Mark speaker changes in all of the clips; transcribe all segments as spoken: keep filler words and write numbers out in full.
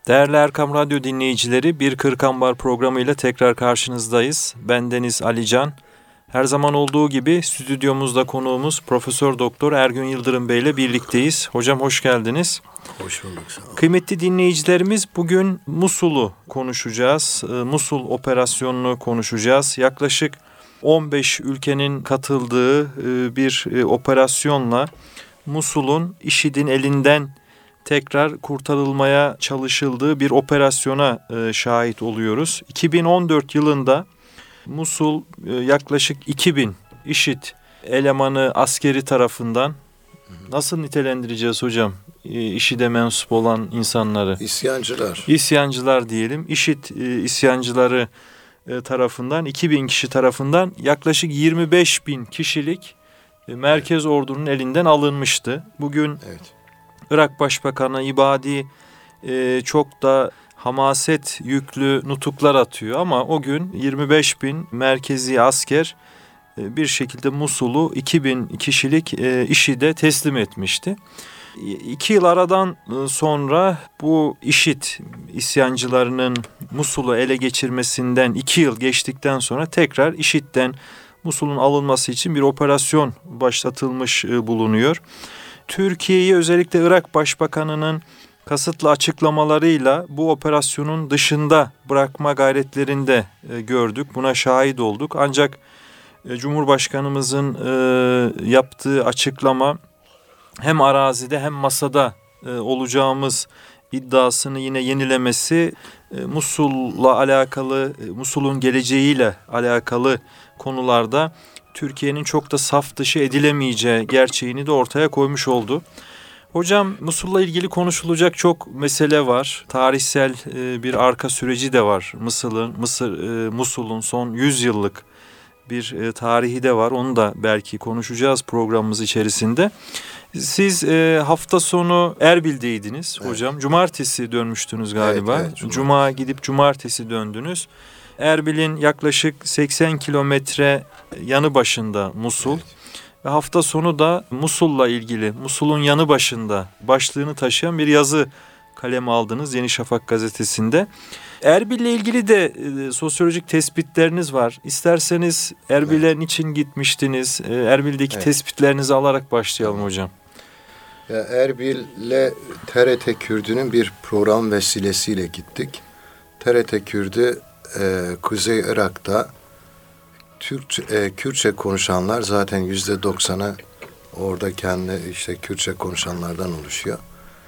Speaker 1: Değerli Erkam Radyo dinleyicileri, Bir Kırk Ambar programıyla tekrar karşınızdayız. Bendeniz Ali Can. Her zaman olduğu gibi stüdyomuzda konuğumuz Profesör Doktor Ergün Yıldırım Bey ile birlikteyiz. Hocam hoş geldiniz.
Speaker 2: Hoş bulduk. Sağ olun.
Speaker 1: Kıymetli dinleyicilerimiz, bugün Musul'u konuşacağız. Musul operasyonunu konuşacağız. Yaklaşık on beş ülkenin katıldığı bir operasyonla Musul'un IŞİD'in elinden tekrar kurtarılmaya çalışıldığı bir operasyona e, şahit oluyoruz. iki bin on dört yılında Musul e, yaklaşık iki bin IŞİD elemanı askeri tarafından, nasıl nitelendireceğiz hocam e, IŞİD'e mensup olan insanları?
Speaker 2: İsyancılar.
Speaker 1: İsyancılar diyelim. IŞİD e, isyancıları e, tarafından, iki bin kişi tarafından yaklaşık yirmi beş bin kişilik e, merkez ordunun elinden alınmıştı. Bugün
Speaker 2: Evet.
Speaker 1: Irak Başbakanı İbadi e, çok da hamaset yüklü nutuklar atıyor ama o gün yirmi beş bin merkezi asker e, bir şekilde Musul'u iki bin kişilik e, IŞİD'e teslim etmişti. İki yıl aradan sonra bu IŞİD isyancılarının Musul'u ele geçirmesinden iki yıl geçtikten sonra tekrar IŞİD'den Musul'un alınması için bir operasyon başlatılmış e, bulunuyor. Türkiye'yi özellikle Irak Başbakanı'nın kasıtlı açıklamalarıyla bu operasyonun dışında bırakma gayretlerinde e, gördük. Buna şahit olduk. Ancak e, Cumhurbaşkanımızın e, yaptığı açıklama hem arazide hem masada e, olacağımız iddiasını yine yenilemesi, e, Musul'la alakalı, e, Musul'un geleceğiyle alakalı konularda Türkiye'nin çok da saf dışı edilemeyeceği gerçeğini de ortaya koymuş oldu. Hocam, Musul'la ilgili konuşulacak çok mesele var. Tarihsel e, bir arka süreci de var. Mısır'ın, Mısır, e, Musul'un son yüz yıllık bir e, tarihi de var. Onu da belki konuşacağız programımız içerisinde. Siz e, hafta sonu Erbil'deydiniz evet. hocam. Cumartesi dönmüştünüz galiba. Evet, evet, Cuma gidip cumartesi döndünüz. Erbil'in yaklaşık seksen kilometre yanı başında Musul. Evet. Ve hafta sonu da Musul'la ilgili, Musul'un yanı başında başlığını taşıyan bir yazı kaleme aldınız Yeni Şafak gazetesinde. Erbil'le ilgili de e, sosyolojik tespitleriniz var. İsterseniz Erbil'e evet. niçin gitmiştiniz? E, Erbil'deki evet. tespitlerinizi alarak başlayalım hocam.
Speaker 2: Ya Erbil'le T R T Kürdü'nün bir program vesilesiyle gittik. T R T Kürdü e, Kuzey Irak'ta Türkçe, e, Kürtçe konuşanlar zaten yüzde doksanı orada kendi işte Kürtçe konuşanlardan oluşuyor.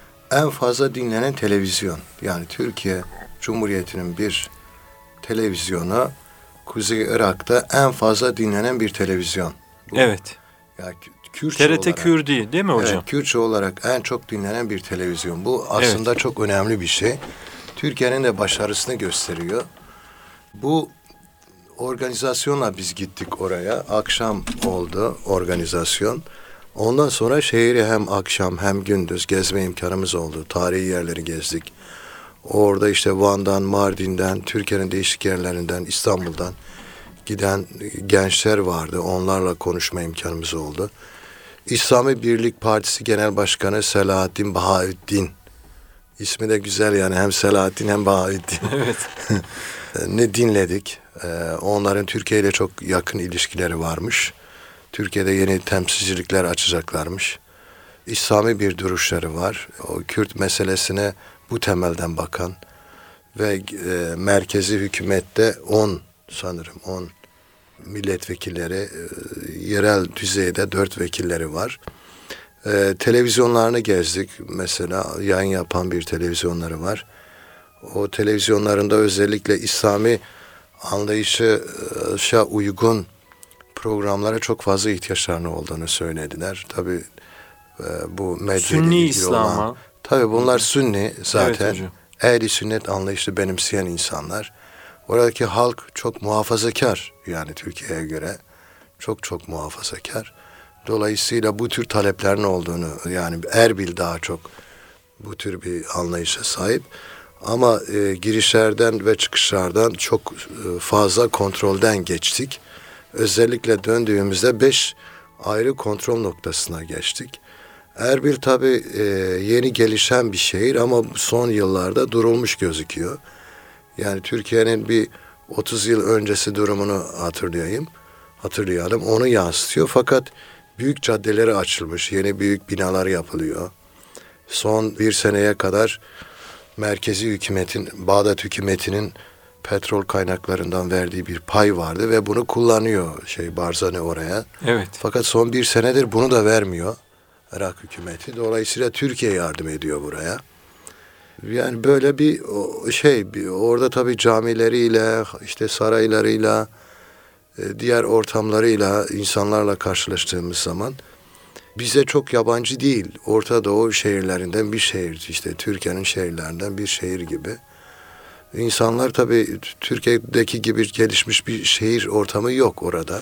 Speaker 2: En fazla dinlenen televizyon, yani Türkiye Cumhuriyeti'nin bir televizyonu Kuzey Irak'ta en fazla dinlenen bir televizyon. Bu,
Speaker 1: evet.
Speaker 2: Yani Kürtçe
Speaker 1: T R T
Speaker 2: olarak,
Speaker 1: Kürdi değil mi hocam?
Speaker 2: Evet, Kürtçe olarak en çok dinlenen bir televizyon. Bu aslında evet. çok önemli bir şey. Türkiye'nin de başarısını gösteriyor. Bu organizasyonla biz gittik oraya. Akşam oldu organizasyon. Ondan sonra şehri hem akşam hem gündüz gezme imkanımız oldu. Tarihi yerleri gezdik. Orada işte Van'dan, Mardin'den, Türkiye'nin değişik yerlerinden, İstanbul'dan giden gençler vardı. Onlarla konuşma imkanımız oldu. İslami Birlik Partisi Genel Başkanı Selahattin Bahaüddin. İsmi de güzel yani, hem Selahattin hem Bahaüddin.
Speaker 1: Evet.
Speaker 2: Ne dinledik. Onların Türkiye ile çok yakın ilişkileri varmış. Türkiye'de yeni temsilcilikler açacaklarmış. İslami bir duruşları var. O Kürt meselesine bu temelden bakan ve e, merkezi hükümette on sanırım on milletvekilleri, e, yerel düzeyde dört vekilleri var. E, televizyonlarını gezdik. Mesela yayın yapan bir televizyonları var. O televizyonlarında özellikle İslami anlayışa uygun programlara çok fazla ihtiyaçlarının olduğunu söylediler. Tabii e, bu medya
Speaker 1: Sünni İslam'a.
Speaker 2: Tabii bunlar Sünni zaten.
Speaker 1: Evet,
Speaker 2: ehli sünnet anlayışını benimseyen insanlar. Oradaki halk çok muhafazakar, yani Türkiye'ye göre çok çok muhafazakar. Dolayısıyla bu tür taleplerin olduğunu, yani Erbil daha çok bu tür bir anlayışa sahip. Ama e, girişlerden ve çıkışlardan çok e, fazla kontrolden geçtik. Özellikle döndüğümüzde beş ayrı kontrol noktasına geçtik. Erbil tabii e, yeni gelişen bir şehir ama son yıllarda durulmuş gözüküyor. Yani Türkiye'nin bir otuz yıl öncesi durumunu hatırlayayım. Hatırlayalım. Onu yansıtıyor. Fakat büyük caddeleri açılmış. Yeni büyük binalar yapılıyor. Son bir seneye kadar merkezi hükümetin, Bağdat hükümetinin petrol kaynaklarından verdiği bir pay vardı ve bunu kullanıyor şey Barzani oraya.
Speaker 1: Evet.
Speaker 2: Fakat son bir senedir bunu da vermiyor Irak hükümeti. Dolayısıyla Türkiye yardım ediyor buraya. Yani böyle bir şey, bir, orada tabii camileriyle, işte saraylarıyla, diğer ortamlarıyla, insanlarla karşılaştığımız zaman bize çok yabancı değil. Orta Doğu şehirlerinden bir şehir, işte Türkiye'nin şehirlerinden bir şehir gibi. İnsanlar tabii Türkiye'deki gibi gelişmiş bir şehir ortamı yok orada.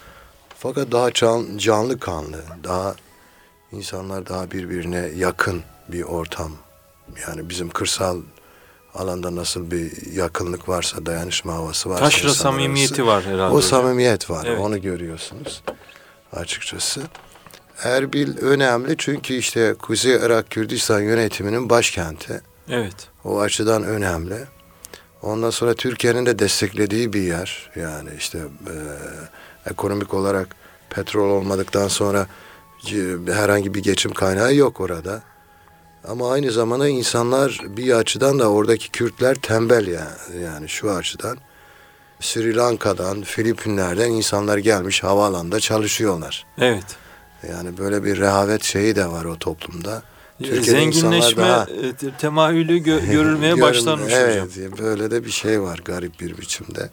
Speaker 2: Fakat daha can, canlı kanlı, daha insanlar daha birbirine yakın bir ortam. Yani bizim kırsal alanda nasıl bir yakınlık varsa, dayanışma havası varsa.
Speaker 1: Taşra samimiyeti var herhalde.
Speaker 2: O
Speaker 1: hocam.
Speaker 2: samimiyet var.
Speaker 1: Evet.
Speaker 2: Onu görüyorsunuz açıkçası. Erbil önemli çünkü işte Kuzey Irak Kürdistan yönetiminin başkenti.
Speaker 1: Evet.
Speaker 2: O açıdan önemli. Ondan sonra Türkiye'nin de desteklediği bir yer. Yani işte e, ekonomik olarak petrol olmadıktan sonra e, herhangi bir geçim kaynağı yok orada. Ama aynı zamanda insanlar bir açıdan da oradaki Kürtler tembel yani, yani şu açıdan. Sri Lanka'dan, Filipinler'den insanlar gelmiş havaalanında çalışıyorlar.
Speaker 1: Evet.
Speaker 2: Yani böyle bir rehavet şeyi de var o toplumda.
Speaker 1: Zenginleşme
Speaker 2: daha,
Speaker 1: temayülü gö- görülmeye
Speaker 2: görün,
Speaker 1: başlanmış
Speaker 2: evet,
Speaker 1: hocam.
Speaker 2: Evet, böyle de bir şey var garip bir biçimde.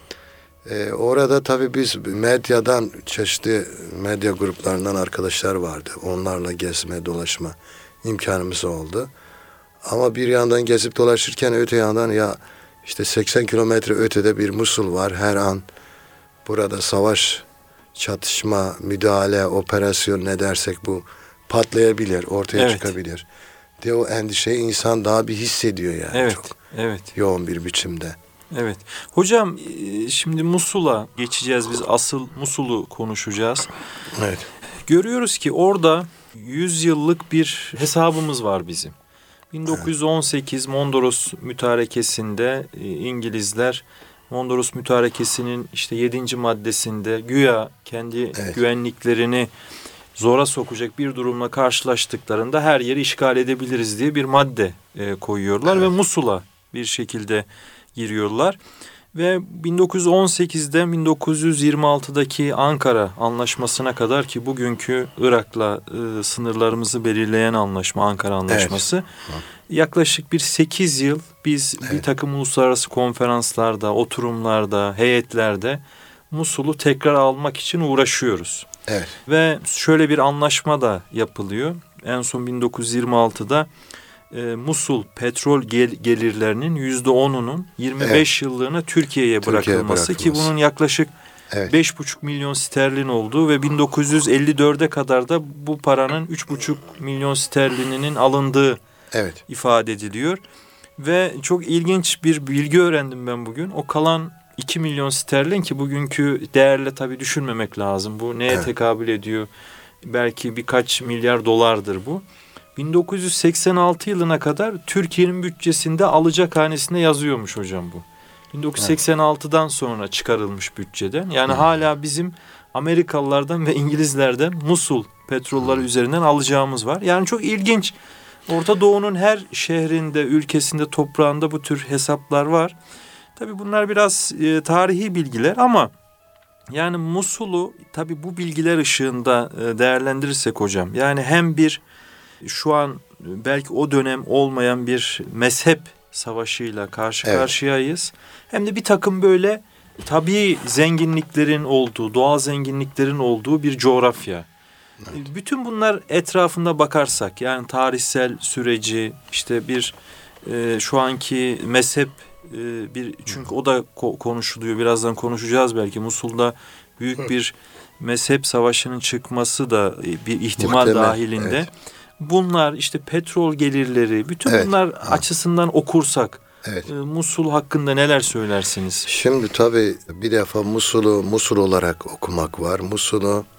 Speaker 2: Ee, orada tabii biz medyadan, çeşitli medya gruplarından arkadaşlar vardı. Onlarla gezme, dolaşma imkanımız oldu. Ama bir yandan gezip dolaşırken öte yandan ya işte seksen kilometre ötede bir Musul var. Her an burada savaş, çatışma, müdahale, operasyon ne dersek bu patlayabilir, ortaya
Speaker 1: evet.
Speaker 2: çıkabilir diye o endişeyi insan daha bir hissediyor yani.
Speaker 1: Evet,
Speaker 2: çok
Speaker 1: evet.
Speaker 2: yoğun bir biçimde.
Speaker 1: Evet. Hocam şimdi Musul'a geçeceğiz. Biz asıl Musul'u konuşacağız.
Speaker 2: Evet.
Speaker 1: Görüyoruz ki orada yüz yıllık bir hesabımız var bizim. bin dokuz yüz on sekiz evet. Mondros Mütarekesi'nde İngilizler Mondros Mütarekesi'nin işte yedinci maddesinde güya kendi evet. güvenliklerini zora sokacak bir durumla karşılaştıklarında her yeri işgal edebiliriz diye bir madde e, koyuyorlar evet. ve Musul'a bir şekilde giriyorlar. Ve bin dokuz yüz on sekizden bin dokuz yüz yirmi altıdaki Ankara Anlaşması'na kadar ki bugünkü Irak'la e, sınırlarımızı belirleyen anlaşma Ankara Anlaşması. Evet. Yaklaşık bir sekiz yıl biz evet. bir takım uluslararası konferanslarda, oturumlarda, heyetlerde Musul'u tekrar almak için uğraşıyoruz.
Speaker 2: Evet.
Speaker 1: Ve şöyle bir anlaşma da yapılıyor. En son bin dokuz yüz yirmi altıda e, Musul petrol gel- gelirlerinin yüzde onunun yirmi beş evet. yıllığına Türkiye'ye Türkiye bırakılması, bırakılması ki bunun yaklaşık evet. beş buçuk milyon sterlin olduğu ve bin dokuz yüz elli dörde kadar da bu paranın üç buçuk milyon sterlininin alındığı evet. ifade ediliyor. Ve çok ilginç bir bilgi öğrendim ben bugün. O kalan iki milyon sterlin ki bugünkü değerle tabii düşünmemek lazım. Bu neye evet. tekabül ediyor? Belki birkaç milyar dolardır bu. bin dokuz yüz seksen altı yılına kadar Türkiye'nin bütçesinde alacakhanesinde yazıyormuş hocam bu. bin dokuz yüz seksen altıdan sonra çıkarılmış bütçeden. Yani evet. hala bizim Amerikalılardan ve İngilizlerden Musul petrolleri evet. üzerinden alacağımız var. Yani çok ilginç. Orta Doğu'nun her şehrinde, ülkesinde, toprağında bu tür hesaplar var. Tabii bunlar biraz e, tarihi bilgiler ama yani Musul'u tabii bu bilgiler ışığında e, değerlendirirsek hocam. Yani hem bir şu an belki o dönem olmayan bir mezhep savaşıyla karşı evet. karşıyayız. Hem de bir takım böyle tabii zenginliklerin olduğu, doğal zenginliklerin olduğu bir coğrafya. Evet. Bütün bunlar etrafında bakarsak yani tarihsel süreci işte bir e, şu anki mezhep e, bir çünkü o da ko- konuşuluyor birazdan konuşacağız belki Musul'da büyük evet. bir mezhep savaşının çıkması da bir ihtimal Muhtemel, dahilinde. Evet. Bunlar işte petrol gelirleri bütün evet. bunlar ha. açısından okursak evet. e, Musul hakkında neler söylersiniz?
Speaker 2: Şimdi tabii bir defa Musul'u Musul olarak okumak var. Musul'u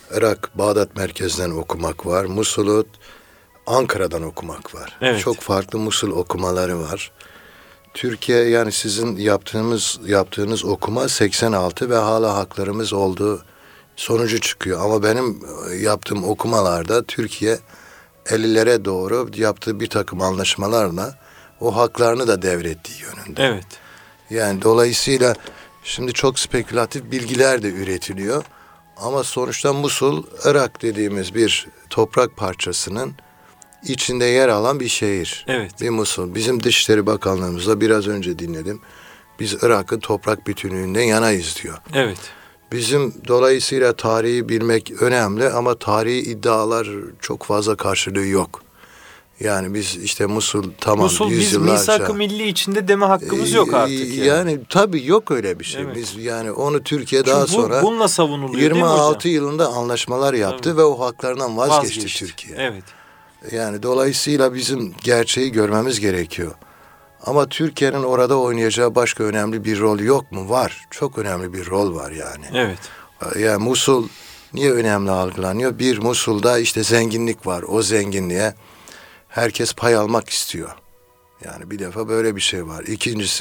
Speaker 2: Irak, Bağdat merkezden okumak var. Musul'u Ankara'dan okumak var.
Speaker 1: Evet.
Speaker 2: Çok farklı Musul okumaları var. Türkiye, yani sizin yaptığınız yaptığınız okuma seksen altı ve hala haklarımız olduğu sonucu çıkıyor. Ama benim yaptığım okumalarda Türkiye ellilere doğru yaptığı bir takım anlaşmalarla o haklarını da devrettiği yönünde.
Speaker 1: Evet.
Speaker 2: Yani dolayısıyla şimdi çok spekülatif bilgiler de üretiliyor. Ama sonuçta Musul, Irak dediğimiz bir toprak parçasının içinde yer alan bir şehir.
Speaker 1: Evet.
Speaker 2: Bir Musul. Bizim Dışişleri Bakanlığımızla biraz önce dinledim. Biz Irak'ın toprak bütünlüğünden yanayız diyor.
Speaker 1: Evet.
Speaker 2: Bizim dolayısıyla tarihi bilmek önemli ama tarihi iddialar çok fazla karşılığı yok. Yani biz işte Musul tamam
Speaker 1: Musul biz
Speaker 2: yüzyıllarca...
Speaker 1: misak-ı milli içinde deme hakkımız yok artık. Yani,
Speaker 2: yani tabii yok öyle bir şey.
Speaker 1: Evet.
Speaker 2: Biz yani onu Türkiye
Speaker 1: çünkü
Speaker 2: daha
Speaker 1: bu,
Speaker 2: sonra
Speaker 1: bununla savunuluyor
Speaker 2: yirmi altı
Speaker 1: değil mi hocam?
Speaker 2: yılında anlaşmalar yaptı
Speaker 1: Tabii.
Speaker 2: ve o haklarından vazgeçti,
Speaker 1: Vazgeçti.
Speaker 2: Türkiye.
Speaker 1: Evet.
Speaker 2: Yani dolayısıyla bizim gerçeği görmemiz gerekiyor. Ama Türkiye'nin orada oynayacağı başka önemli bir rol yok mu? Var. Çok önemli bir rol var yani.
Speaker 1: Evet.
Speaker 2: Yani Musul niye önemli algılanıyor? Bir, Musul'da işte zenginlik var. O zenginliğe herkes pay almak istiyor. Yani bir defa böyle bir şey var. İkincisi,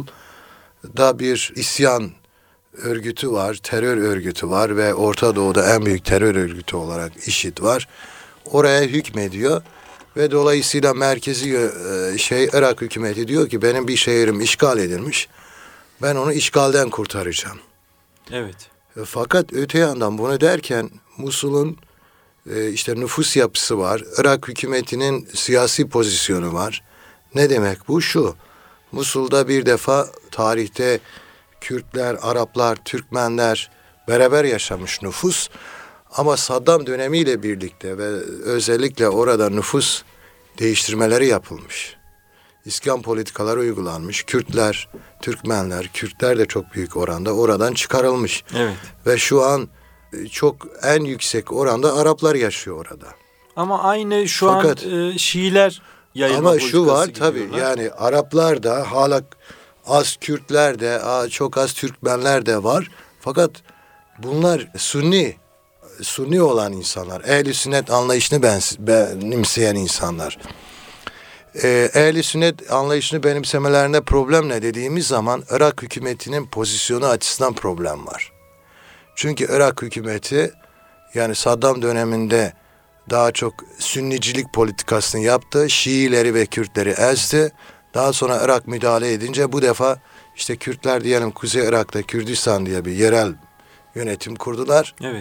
Speaker 2: Musul'da bir isyan örgütü var, terör örgütü var ve Orta Doğu'da en büyük terör örgütü olarak IŞİD var. Oraya hükmediyor ve dolayısıyla merkezi şey Irak hükümeti diyor ki benim bir şehrim işgal edilmiş. Ben onu işgalden kurtaracağım.
Speaker 1: Evet.
Speaker 2: Fakat öte yandan bunu derken Musul'un e, işte nüfus yapısı var. Irak hükümetinin siyasi pozisyonu var. Ne demek bu? Şu. Musul'da bir defa tarihte Kürtler, Araplar, Türkmenler beraber yaşamış nüfus. Ama Saddam dönemiyle birlikte ve özellikle orada nüfus değiştirmeleri yapılmış. İskan politikaları uygulanmış. Kürtler, Türkmenler, Kürtler de çok büyük oranda oradan çıkarılmış.
Speaker 1: Evet.
Speaker 2: Ve şu an çok en yüksek oranda Araplar yaşıyor orada.
Speaker 1: Ama aynı şu
Speaker 2: Fakat,
Speaker 1: an e, Şiiler yayılma
Speaker 2: ama şu var
Speaker 1: politikası
Speaker 2: tabii
Speaker 1: gidiyorlar.
Speaker 2: yani Araplar da hala az Kürtler de çok az Türkmenler de var. Fakat bunlar Sunni Sunni olan insanlar, ehl-i sünnet anlayışını benimseyen insanlar. Ee, ehl-i sünnet anlayışını benimsemelerinde problem ne dediğimiz zaman Irak hükümetinin pozisyonu açısından problem var. Çünkü Irak hükümeti yani Saddam döneminde daha çok Sünnicilik politikasını yaptı. Şiileri ve Kürtleri ezdi. Daha sonra Irak müdahale edince bu defa işte Kürtler diyelim Kuzey Irak'ta Kürdistan diye bir yerel yönetim kurdular.
Speaker 1: Evet.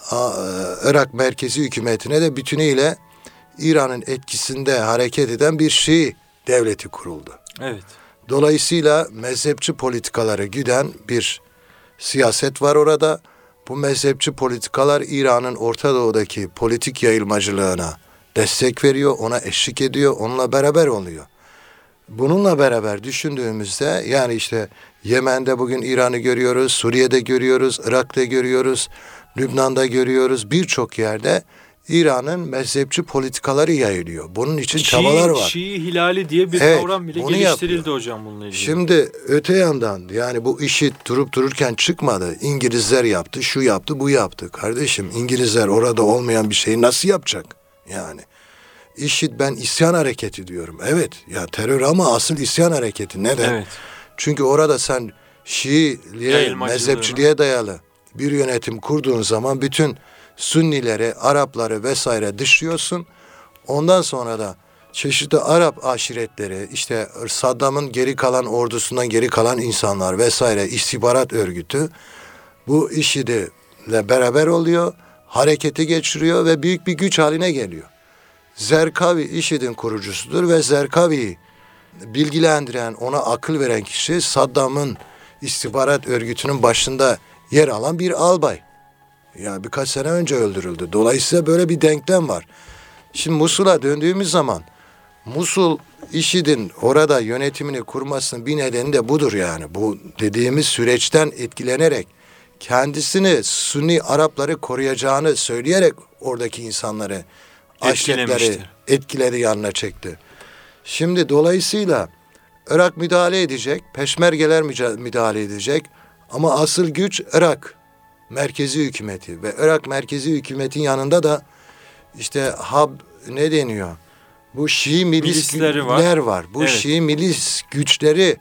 Speaker 2: Irak merkezi hükümetine de bütünüyle İran'ın etkisinde hareket eden bir Şii devleti kuruldu.
Speaker 1: Evet.
Speaker 2: Dolayısıyla mezhepçi politikaları güden bir siyaset var orada. Bu mezhepçi politikalar İran'ın Orta Doğu'daki politik yayılmacılığına destek veriyor, ona eşlik ediyor, onunla beraber oluyor. Bununla beraber düşündüğümüzde yani işte Yemen'de bugün İran'ı görüyoruz, Suriye'de görüyoruz, Irak'ta görüyoruz, Lübnan'da görüyoruz, birçok yerde İran'ın mezhepçi politikaları yayılıyor. Bunun için
Speaker 1: Şii,
Speaker 2: çabalar var.
Speaker 1: Şii hilali diye bir
Speaker 2: Evet,
Speaker 1: kavram bile
Speaker 2: bunu
Speaker 1: geliştirildi
Speaker 2: yapıyor.
Speaker 1: hocam bununla ilgili.
Speaker 2: Şimdi öte yandan yani bu işi durup dururken çıkmadı. İngilizler yaptı, şu yaptı, bu yaptı. Kardeşim İngilizler orada olmayan bir şeyi nasıl yapacak? Yani IŞİD ben isyan hareketi diyorum. Evet ya terör ama asıl isyan hareketi. Neden?
Speaker 1: Evet.
Speaker 2: Çünkü orada sen Şiiliğe, mezhepçiliğe dayalı bir yönetim kurduğun zaman bütün Sünnileri, Arapları vesaire dışlıyorsun. Ondan sonra da çeşitli Arap aşiretleri, işte Saddam'ın geri kalan ordusundan geri kalan insanlar vesaire istihbarat örgütü bu IŞİD'le beraber oluyor, harekete geçiriyor ve büyük bir güç haline geliyor. Zerkavi IŞİD'in kurucusudur ve Zerkavi'yi bilgilendiren, ona akıl veren kişi Saddam'ın istihbarat örgütünün başında yer alan bir albay. Ya birkaç sene önce öldürüldü. Dolayısıyla böyle bir denklem var. Şimdi Musul'a döndüğümüz zaman Musul IŞİD'in orada yönetimini kurmasının bir nedeni de budur yani. Bu dediğimiz süreçten etkilenerek kendisini Sünni Arapları koruyacağını söyleyerek oradaki insanları aşiretleri etkiledi, yanına çekti. Şimdi dolayısıyla Irak müdahale edecek, peşmergeler müdahale edecek ama asıl güç Irak. merkezi hükümeti ve Irak merkezi hükümetin yanında da işte Hab ne deniyor? Bu Şii milis
Speaker 1: Milisleri
Speaker 2: güçler var.
Speaker 1: var.
Speaker 2: Bu
Speaker 1: Evet.
Speaker 2: Şii milis güçleri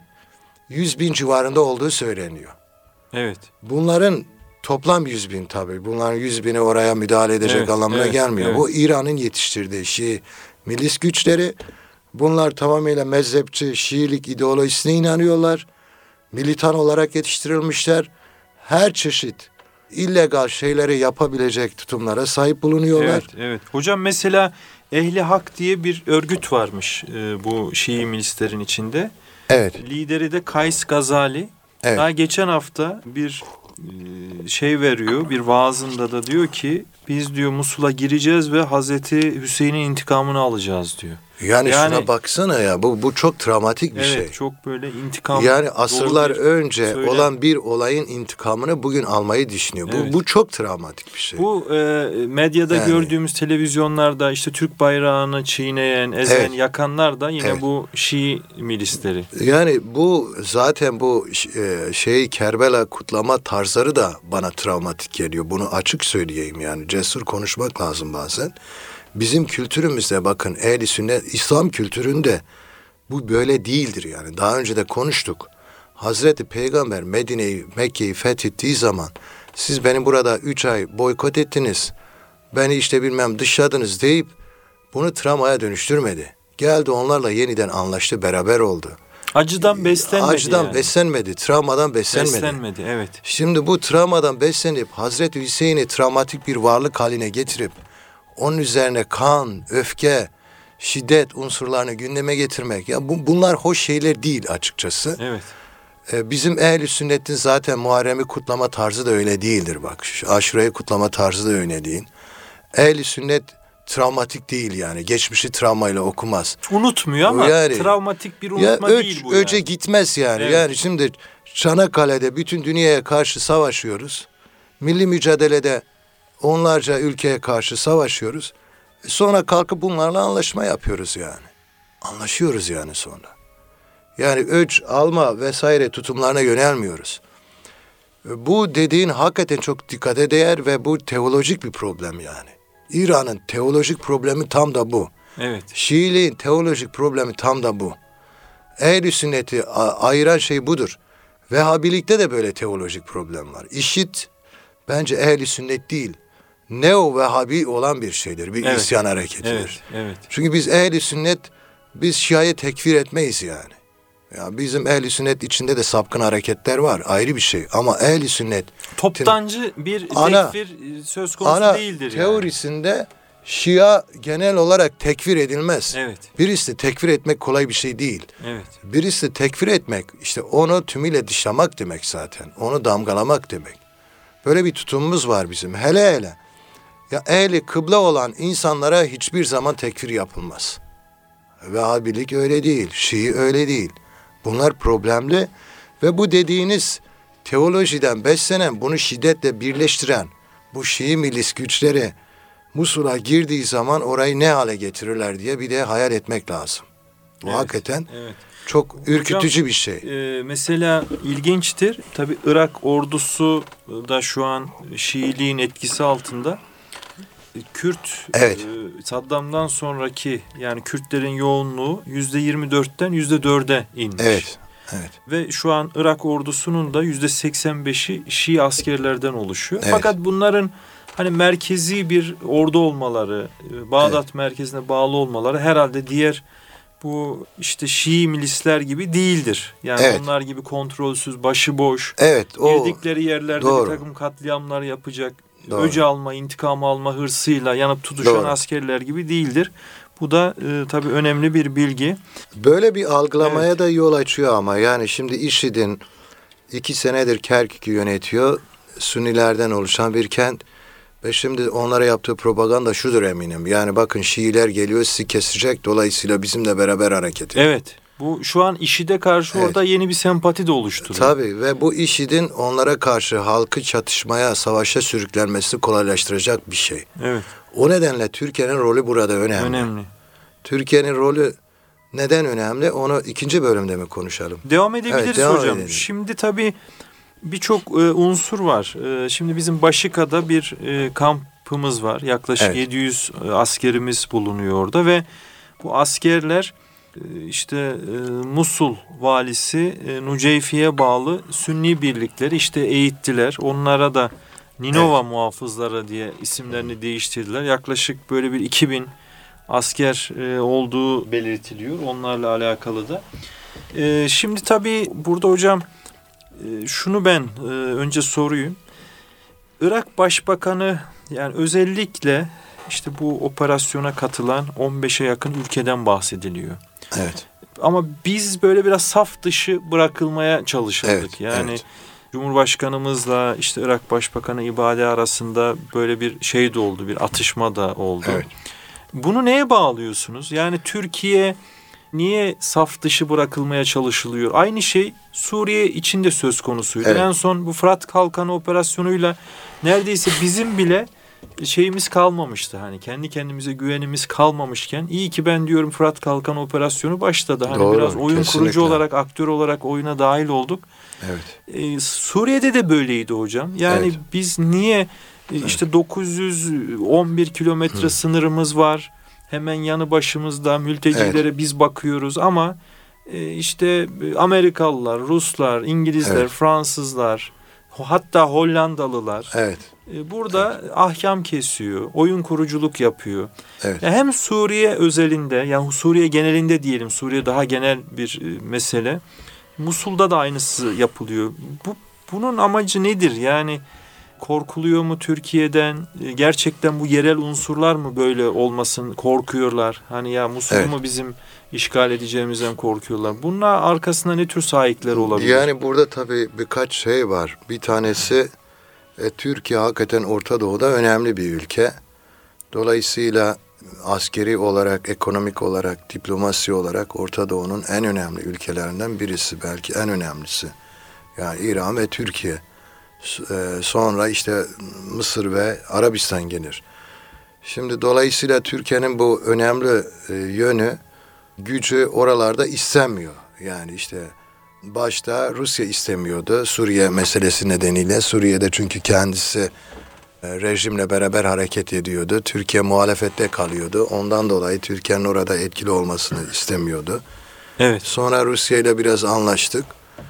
Speaker 2: yüz bin civarında olduğu söyleniyor.
Speaker 1: Evet.
Speaker 2: Bunların toplam yüz bin tabii. Bunların yüz bini oraya müdahale edecek
Speaker 1: Evet,
Speaker 2: anlamına
Speaker 1: evet,
Speaker 2: gelmiyor.
Speaker 1: evet.
Speaker 2: Bu İran'ın yetiştirdiği Şii milis güçleri. Bunlar tamamıyla mezhepçi, Şiilik ideolojisine inanıyorlar. Militan olarak yetiştirilmişler. Her çeşit illegal şeyleri yapabilecek tutumlara sahip bulunuyorlar.
Speaker 1: Evet, evet. Hocam mesela Ehli Hak diye bir örgüt varmış e, bu Şii milislerin içinde.
Speaker 2: Evet.
Speaker 1: Lideri de Kays Gazali.
Speaker 2: Evet.
Speaker 1: Daha geçen hafta bir e, şey veriyor, bir vaazında da diyor ki biz diyor Musul'a gireceğiz ve Hazreti Hüseyin'in intikamını alacağız diyor.
Speaker 2: Yani,
Speaker 1: Yani-
Speaker 2: şuna baksana ya, bu bu çok travmatik bir
Speaker 1: Evet,
Speaker 2: şey.
Speaker 1: çok böyle intikam
Speaker 2: Yani
Speaker 1: dolu
Speaker 2: asırlar
Speaker 1: bir
Speaker 2: önce
Speaker 1: söylem.
Speaker 2: olan bir olayın intikamını bugün almayı düşünüyor.
Speaker 1: Evet.
Speaker 2: Bu bu çok travmatik bir şey.
Speaker 1: Bu e, medyada
Speaker 2: Yani-
Speaker 1: gördüğümüz televizyonlarda işte Türk bayrağını çiğneyen, ezen,
Speaker 2: Evet.
Speaker 1: yakanlar da yine
Speaker 2: Evet.
Speaker 1: bu Şii milisleri.
Speaker 2: Yani bu zaten bu e, şey Kerbela kutlama tarzları da bana travmatik geliyor. Bunu açık söyleyeyim yani. Cesur konuşmak lazım bazen. Bizim kültürümüzde bakın ehli sünnet İslam kültüründe bu böyle değildir yani. Daha önce de konuştuk. Hazreti Peygamber Medine'yi, Mekke'yi fethettiği zaman siz beni burada üç ay boykot ettiniz. Beni işte bilmem dışladınız deyip bunu travmaya dönüştürmedi. Geldi onlarla yeniden anlaştı, beraber oldu.
Speaker 1: Acıdan beslenmedi
Speaker 2: Acıdan
Speaker 1: yani.
Speaker 2: beslenmedi, travmadan beslenmedi.
Speaker 1: Beslenmedi, evet.
Speaker 2: Şimdi bu travmadan beslenip Hazreti Hüseyin'i travmatik bir varlık haline getirip onun üzerine kan, öfke, şiddet unsurlarını gündeme getirmek, ya bu, bunlar hoş şeyler değil açıkçası.
Speaker 1: Evet.
Speaker 2: Ee, bizim ehl-i sünnetin zaten Muharrem'i kutlama tarzı da öyle değildir bak. Şu Aşure'yi kutlama tarzı da öyle değil. Ehl-i sünnet travmatik değil yani. Geçmişi travmayla okumaz.
Speaker 1: Unutmuyor ama
Speaker 2: Yani-
Speaker 1: travmatik bir
Speaker 2: Ya
Speaker 1: unutma
Speaker 2: öc,
Speaker 1: değil bu
Speaker 2: öce
Speaker 1: yani.
Speaker 2: gitmez yani.
Speaker 1: Evet.
Speaker 2: Yani şimdi Çanakkale'de bütün dünyaya karşı savaşıyoruz. Milli mücadelede onlarca ülkeye karşı savaşıyoruz. Sonra kalkıp bunlarla anlaşma yapıyoruz yani. Anlaşıyoruz yani sonra. Yani öç alma vesaire tutumlarına yönelmiyoruz. Bu dediğin hakikaten çok dikkate değer ve bu teolojik bir problem yani. İran'ın teolojik problemi tam da bu.
Speaker 1: Evet.
Speaker 2: Şiiliğin teolojik problemi tam da bu. Ehl-i sünneti a- ayıran şey budur. Vehhabilikte de böyle teolojik problem var. İşit bence ehl-i sünnet değil, neo-vehhabi olan bir şeydir. Bir
Speaker 1: Evet.
Speaker 2: isyan hareketidir.
Speaker 1: Evet, evet.
Speaker 2: Çünkü biz ehl-i sünnet, biz Şia'yı tekfir etmeyiz yani. Ya bizim ehl-i sünnet içinde de sapkın hareketler var, ayrı bir şey. Ama ehl-i sünnet
Speaker 1: Toptancı bir
Speaker 2: Ana-
Speaker 1: tekfir e, söz konusu
Speaker 2: ana
Speaker 1: değildir yani.
Speaker 2: teorisinde Şia genel olarak tekfir edilmez.
Speaker 1: Evet,
Speaker 2: Birisi tekfir etmek kolay bir şey değil.
Speaker 1: evet.
Speaker 2: Birisi tekfir etmek, işte onu tümüyle dışlamak demek zaten. Onu damgalamak demek. Böyle bir tutumumuz var bizim. Hele hele. Ya ehli kıble olan insanlara hiçbir zaman tekfir yapılmaz. Vehhabilik öyle değil. Şii öyle değil. Bunlar problemli ve bu dediğiniz teolojiden beslenen, bunu şiddetle birleştiren bu Şii milis güçleri Musul'a girdiği zaman orayı ne hale getirirler diye bir de hayal etmek lazım. Bu
Speaker 1: Evet,
Speaker 2: hakikaten
Speaker 1: Evet.
Speaker 2: çok ürkütücü bir şey.
Speaker 1: Ee, mesela ilginçtir. Tabii Irak ordusu da şu an Şiiliğin etkisi altında. Kürt,
Speaker 2: Evet.
Speaker 1: e, Saddam'dan sonraki yani Kürtlerin yoğunluğu yüzde yirmi dörtten yüzde dörde inmiş.
Speaker 2: Evet. Evet.
Speaker 1: Ve şu an Irak ordusunun da yüzde seksen beşi Şii askerlerden oluşuyor.
Speaker 2: Evet.
Speaker 1: Fakat bunların hani merkezi bir ordu olmaları, e, Bağdat
Speaker 2: Evet.
Speaker 1: merkezine bağlı olmaları herhalde diğer bu işte Şii milisler gibi değildir. Yani
Speaker 2: Evet.
Speaker 1: onlar gibi kontrolsüz, başıboş,
Speaker 2: Evet. O
Speaker 1: girdikleri yerlerde
Speaker 2: doğru.
Speaker 1: bir takım katliamlar yapacak,
Speaker 2: Doğru.
Speaker 1: öc alma, intikam alma hırsıyla yanıp tutuşan
Speaker 2: Doğru.
Speaker 1: askerler gibi değildir. Bu da e, tabii önemli bir bilgi.
Speaker 2: böyle bir algılamaya
Speaker 1: Evet.
Speaker 2: da yol açıyor ama yani şimdi IŞİD'in iki senedir Kerkük'ü yönetiyor. Sünnilerden oluşan bir kent. Ve şimdi onlara yaptığı propaganda şudur eminim. Yani bakın Şiiler geliyor sizi kesecek. Dolayısıyla bizimle beraber hareket edin.
Speaker 1: Evet. Bu şu an IŞİD'e karşı
Speaker 2: Evet.
Speaker 1: orada yeni bir sempati de oluşturuyor.
Speaker 2: Tabii ve bu IŞİD'in onlara karşı halkı çatışmaya, savaşa sürüklenmesini kolaylaştıracak bir şey.
Speaker 1: Evet.
Speaker 2: O nedenle Türkiye'nin rolü burada önemli.
Speaker 1: Önemli.
Speaker 2: Türkiye'nin rolü neden önemli? Onu ikinci bölümde mi konuşalım?
Speaker 1: Devam edebiliriz
Speaker 2: Evet, devam
Speaker 1: hocam.
Speaker 2: edelim.
Speaker 1: Şimdi tabii Birçok e, unsur var. E, şimdi bizim Başika'da bir e, kampımız var. Yaklaşık
Speaker 2: Evet.
Speaker 1: yedi yüz e, askerimiz bulunuyor orada ve bu askerler e, işte e, Musul valisi e, Nuceyfi'ye bağlı Sünni birlikleri işte eğittiler. Onlara da Ninova evet. muhafızları diye isimlerini değiştirdiler. Yaklaşık böyle bir iki bin asker e, olduğu belirtiliyor. Onlarla alakalı da. E, şimdi tabii burada hocam e, şunu ben e, önce sorayım. Irak Başbakanı yani özellikle işte bu operasyona katılan on beşe yakın ülkeden bahsediliyor.
Speaker 2: Evet.
Speaker 1: Ama biz böyle biraz saf dışı bırakılmaya çalışıldık.
Speaker 2: Evet,
Speaker 1: yani
Speaker 2: evet.
Speaker 1: Cumhurbaşkanımızla işte Irak Başbakanı İbadi arasında böyle bir şey de oldu, bir atışma da oldu.
Speaker 2: Evet.
Speaker 1: Bunu neye bağlıyorsunuz? Yani Türkiye niye saf dışı bırakılmaya çalışılıyor? Aynı şey Suriye içinde söz konusuydu.
Speaker 2: Evet.
Speaker 1: En son bu Fırat Kalkanı operasyonuyla neredeyse bizim bile şeyimiz kalmamıştı. Hani kendi kendimize güvenimiz kalmamışken iyi ki ben diyorum Fırat Kalkanı operasyonu başladı. Hani
Speaker 2: Doğru,
Speaker 1: biraz oyun
Speaker 2: kesinlikle.
Speaker 1: kurucu olarak, aktör olarak oyuna dahil olduk.
Speaker 2: Evet.
Speaker 1: Ee, Suriye'de de böyleydi hocam. Yani
Speaker 2: evet.
Speaker 1: biz niye işte evet. dokuz yüz on bir kilometre Hı. sınırımız var. Hemen yanı başımızda mültecilere evet. biz bakıyoruz ama işte Amerikalılar, Ruslar, İngilizler, evet. Fransızlar, hatta Hollandalılar
Speaker 2: evet.
Speaker 1: burada evet. ahkam kesiyor, oyun kuruculuk yapıyor.
Speaker 2: Evet.
Speaker 1: Yani hem Suriye özelinde, yani Suriye genelinde diyelim, Suriye daha genel bir mesele. Musul'da da aynısı yapılıyor. Bu bunun amacı nedir? Yani korkuluyor mu Türkiye'den? Gerçekten bu yerel unsurlar mı böyle olmasın korkuyorlar? Hani ya Musul'u evet. mu bizim işgal edeceğimizden korkuyorlar? Bunun arkasında ne tür sahipler olabilir?
Speaker 2: Yani burada tabii birkaç şey var. Bir tanesi e, Türkiye hakikaten Orta Doğu'da önemli bir ülke. Dolayısıyla askeri olarak, ekonomik olarak, diplomasi olarak Orta Doğu'nun en önemli ülkelerinden birisi, belki en önemlisi. Yani İran ve Türkiye. Sonra işte Mısır ve Arabistan gelir. Şimdi dolayısıyla Türkiye'nin bu önemli yönü, gücü oralarda istemiyor. Yani işte başta Rusya istemiyordu Suriye meselesi nedeniyle. Suriye'de çünkü kendisi rejimle beraber hareket ediyordu. Türkiye muhalefette kalıyordu. Ondan dolayı Türkiye'nin orada etkili olmasını istemiyordu.
Speaker 1: Evet.
Speaker 2: Sonra Rusya ile biraz anlaştık.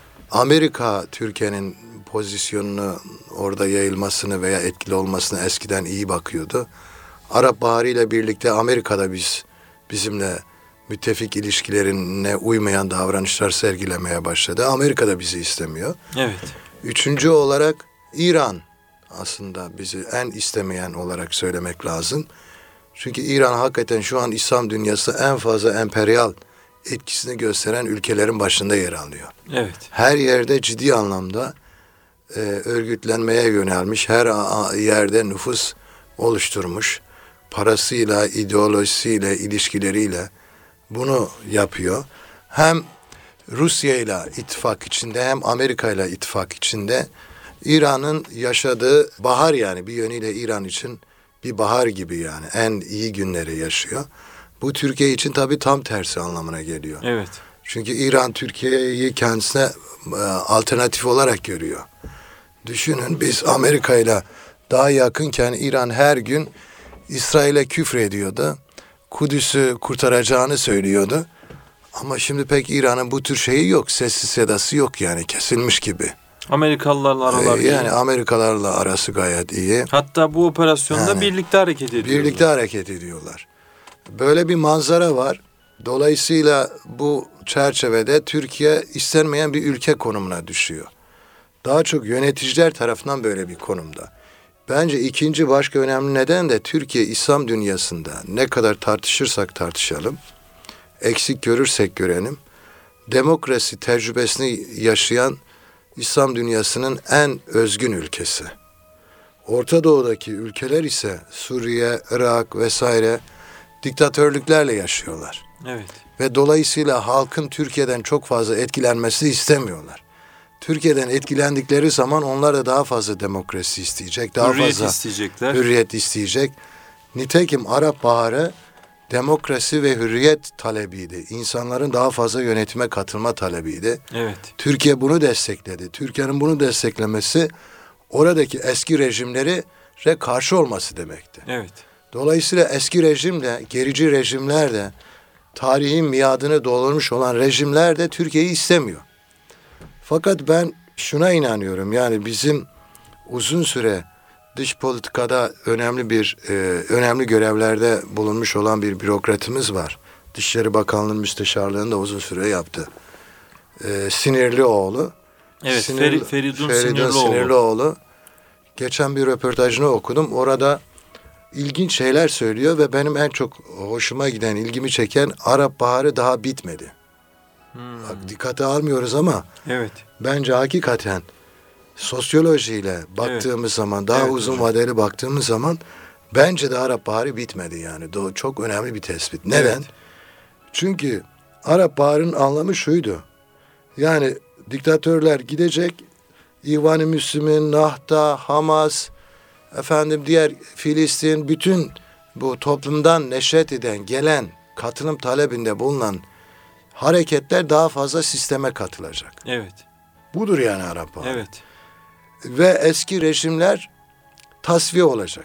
Speaker 2: Amerika Türkiye'nin pozisyonunu orada yayılmasını veya etkili olmasını eskiden iyi bakıyordu. Arap Baharı ile birlikte Amerika'da biz bizimle müttefik ilişkilerine uymayan davranışlar sergilemeye başladı. Amerika da bizi istemiyor.
Speaker 1: Evet.
Speaker 2: Üçüncü olarak İran aslında bizi en istemeyen olarak söylemek lazım. Çünkü İran hakikaten şu an İslam dünyası en fazla emperyal etkisini gösteren ülkelerin başında yer alıyor.
Speaker 1: Evet.
Speaker 2: Her yerde ciddi anlamda e, örgütlenmeye yönelmiş, her a- yerde nüfus oluşturmuş, parasıyla, ideolojisiyle, ilişkileriyle bunu yapıyor. Hem Rusya ile ittifak içinde hem Amerika ile ittifak içinde İran'ın yaşadığı bahar, yani bir yönüyle İran için bir bahar gibi, yani en iyi günleri yaşıyor. Bu Türkiye için tabii tam tersi anlamına geliyor.
Speaker 1: Evet.
Speaker 2: Çünkü İran Türkiye'yi kendisine e, alternatif olarak görüyor. Düşünün, biz Amerika ile daha yakınken İran her gün İsrail'e küfrediyordu. Kudüs'ü kurtaracağını söylüyordu. Ama şimdi pek İran'ın bu tür şeyi yok. Sessiz sedası yok, yani kesilmiş gibi.
Speaker 1: Amerikalılarla aralar
Speaker 2: ee,
Speaker 1: iyi.
Speaker 2: Yani Amerikalılarla arası gayet iyi.
Speaker 1: Hatta bu operasyonda yani, birlikte hareket ediyorlar.
Speaker 2: Birlikte hareket ediyorlar. Böyle bir manzara var. Dolayısıyla bu çerçevede Türkiye istenmeyen bir ülke konumuna düşüyor. Daha çok yöneticiler tarafından böyle bir konumda. Bence ikinci başka önemli neden de Türkiye İslam dünyasında ne kadar tartışırsak tartışalım, eksik görürsek görelim, demokrasi tecrübesini yaşayan İslam dünyasının en özgün ülkesi. Orta Doğu'daki ülkeler ise Suriye, Irak vesaire diktatörlüklerle yaşıyorlar.
Speaker 1: Evet.
Speaker 2: Ve dolayısıyla halkın Türkiye'den çok fazla etkilenmesini istemiyorlar. Türkiye'den etkilendikleri zaman onlar da daha fazla demokrasi isteyecek, daha
Speaker 1: hürriyet
Speaker 2: fazla
Speaker 1: isteyecekler.
Speaker 2: hürriyet isteyecek. Nitekim Arap Baharı demokrasi ve hürriyet talebiydi. İnsanların daha fazla yönetime katılma talebiydi.
Speaker 1: Evet.
Speaker 2: Türkiye bunu destekledi. Türkiye'nin bunu desteklemesi oradaki eski rejimlere karşı olması demekti.
Speaker 1: Evet.
Speaker 2: Dolayısıyla eski rejimle, gerici rejimler de, tarihin miadını doldurmuş olan rejimler de Türkiye'yi istemiyor. Fakat ben şuna inanıyorum, yani bizim uzun süre dış politikada önemli bir e, önemli görevlerde bulunmuş olan bir bürokratımız var. Dışişleri Bakanlığı'nın müsteşarlığını da uzun süre yaptı. E, Sinirlioğlu.
Speaker 1: Evet,
Speaker 2: Sinirli,
Speaker 1: Feri, Feridun,
Speaker 2: Feridun
Speaker 1: Sinirlioğlu.
Speaker 2: Sinirlioğlu. Geçen bir röportajını okudum. Orada ilginç şeyler söylüyor ve benim en çok hoşuma giden, ilgimi çeken Arap Baharı daha bitmedi. Hmm. Bak, dikkate almıyoruz ama
Speaker 1: evet.
Speaker 2: bence hakikaten sosyolojiyle baktığımız evet. zaman, daha evet, uzun hocam. vadeli baktığımız zaman bence de Arap Baharı bitmedi yani. Çok önemli bir tespit. Neden? Evet. Çünkü Arap Baharı'nın anlamı şuydu. Yani diktatörler gidecek, İhvan-ı Müslümin, Nahda, Hamas, efendim diğer Filistin, bütün bu toplumdan neşet eden, gelen, katılım talebinde bulunan hareketler daha fazla sisteme katılacak.
Speaker 1: Evet.
Speaker 2: Budur yani Arap Baharı.
Speaker 1: Evet.
Speaker 2: Ve eski rejimler tasfiye olacak.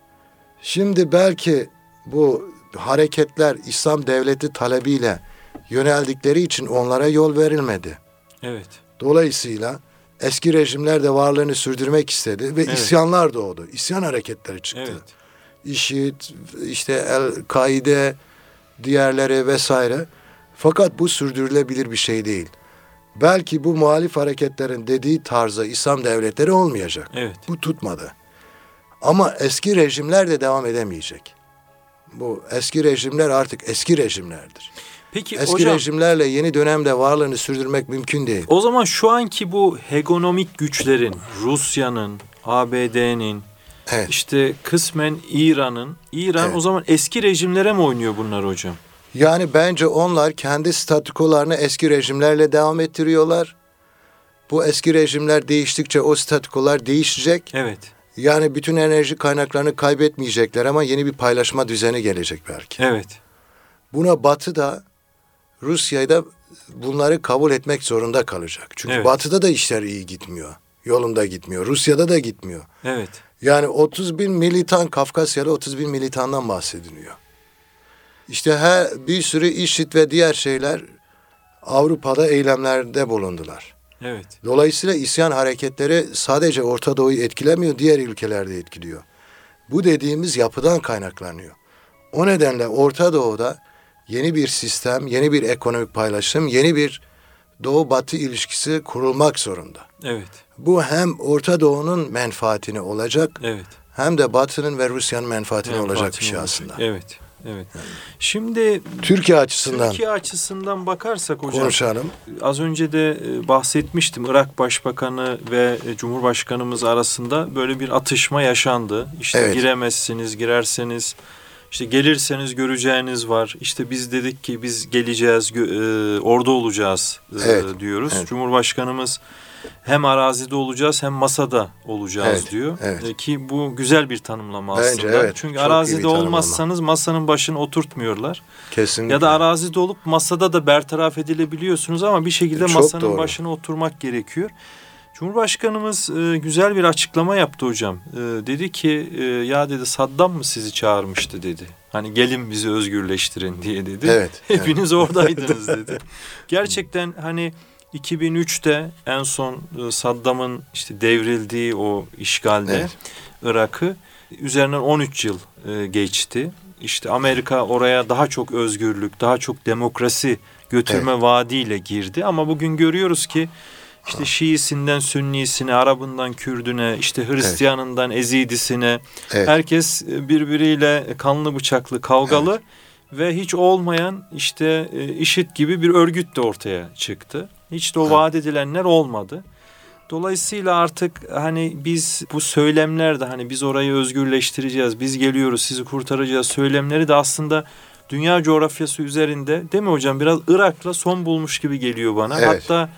Speaker 2: Şimdi belki bu hareketler İslam devleti talebiyle yöneldikleri için onlara yol verilmedi.
Speaker 1: Evet.
Speaker 2: Dolayısıyla eski rejimler de varlığını sürdürmek istedi ve evet. isyanlar doğdu. İsyan hareketleri çıktı. Evet. İŞİD, işte El-Kaide, diğerleri vesaire. Fakat bu sürdürülebilir bir şey değil. Belki bu muhalif hareketlerin dediği tarzda İslam devletleri olmayacak.
Speaker 1: Evet.
Speaker 2: Bu tutmadı. Ama eski rejimler de devam edemeyecek. Bu eski rejimler artık eski rejimlerdir.
Speaker 1: Peki
Speaker 2: eski
Speaker 1: hocam,
Speaker 2: rejimlerle yeni dönemde varlığını sürdürmek mümkün değil.
Speaker 1: O zaman şu anki bu hegemonik güçlerin, Rusya'nın, A B D'nin, evet. işte kısmen İran'ın, İran evet. o zaman eski rejimlere mi oynuyor bunlar hocam?
Speaker 2: Yani bence onlar kendi statükolarını eski rejimlerle devam ettiriyorlar. Bu eski rejimler değiştikçe o statükolar değişecek.
Speaker 1: Evet.
Speaker 2: Yani bütün enerji kaynaklarını kaybetmeyecekler ama yeni bir paylaşma düzeni gelecek belki.
Speaker 1: Evet.
Speaker 2: Buna Batı da, Rusya'yı da bunları kabul etmek zorunda kalacak. Çünkü evet. Batı'da da işler iyi gitmiyor. Yolunda gitmiyor. Rusya'da da gitmiyor.
Speaker 1: Evet.
Speaker 2: Yani otuz bin militan, Kafkasya'da otuz bin militandan bahsediliyor. İşte her bir sürü IŞİD ve diğer şeyler Avrupa'da eylemlerde bulundular.
Speaker 1: Evet.
Speaker 2: Dolayısıyla isyan hareketleri sadece Orta Doğu'yu etkilemiyor, diğer ülkelerde etkiliyor. Bu dediğimiz yapıdan kaynaklanıyor. O nedenle Orta Doğu'da yeni bir sistem, yeni bir ekonomik paylaşım, yeni bir Doğu-Batı ilişkisi kurulmak zorunda.
Speaker 1: Evet.
Speaker 2: Bu hem Orta Doğu'nun menfaatine olacak,
Speaker 1: evet.
Speaker 2: hem de Batı'nın ve Rusya'nın menfaatine, menfaatine olacak bir şey
Speaker 1: olacak.
Speaker 2: aslında.
Speaker 1: Evet. Evet. Şimdi
Speaker 2: Türkiye açısından
Speaker 1: Türkiye açısından bakarsak hocam,
Speaker 2: konuşalım.
Speaker 1: Az önce de bahsetmiştim. Irak Başbakanı ve Cumhurbaşkanımız arasında böyle bir atışma yaşandı. İşte evet. giremezsiniz, girerseniz, işte gelirseniz göreceğiniz var. İşte biz dedik ki biz geleceğiz, orada olacağız evet. diyoruz. Evet. Cumhurbaşkanımız hem arazide olacağız hem masada olacağız evet, diyor. Evet. Ki bu güzel bir tanımlama Bence aslında. Evet, Çünkü arazide olmazsanız masanın başına oturtmuyorlar.
Speaker 2: Kesinlikle.
Speaker 1: Ya da arazide olup masada da bertaraf edilebiliyorsunuz ama bir şekilde Çok masanın doğru. başına oturmak gerekiyor. Cumhurbaşkanımız e, güzel bir açıklama yaptı hocam. E, dedi ki e, ya dedi Saddam mı sizi çağırmıştı dedi. Hani gelin bizi özgürleştirin diye dedi. Evet. Hepiniz evet. oradaydınız dedi. Gerçekten hani iki bin üçte en son Saddam'ın işte devrildiği o işgalde evet. Irak'ı üzerinden on üç yıl geçti. İşte Amerika oraya daha çok özgürlük, daha çok demokrasi götürme evet. vaadiyle girdi. Ama bugün görüyoruz ki işte Şiisinden Sünnisine, Arabından Kürdüne, işte Hristiyanından evet. Ezidisine evet. herkes birbiriyle kanlı bıçaklı kavgalı evet. ve hiç olmayan işte IŞİD gibi bir örgüt de ortaya çıktı. Hiç de o vaat edilenler olmadı. Dolayısıyla artık hani biz bu söylemlerde hani biz orayı özgürleştireceğiz, biz geliyoruz sizi kurtaracağız söylemleri de aslında dünya coğrafyası üzerinde değil mi hocam? Biraz Irak'la son bulmuş gibi geliyor bana. Evet. Hatta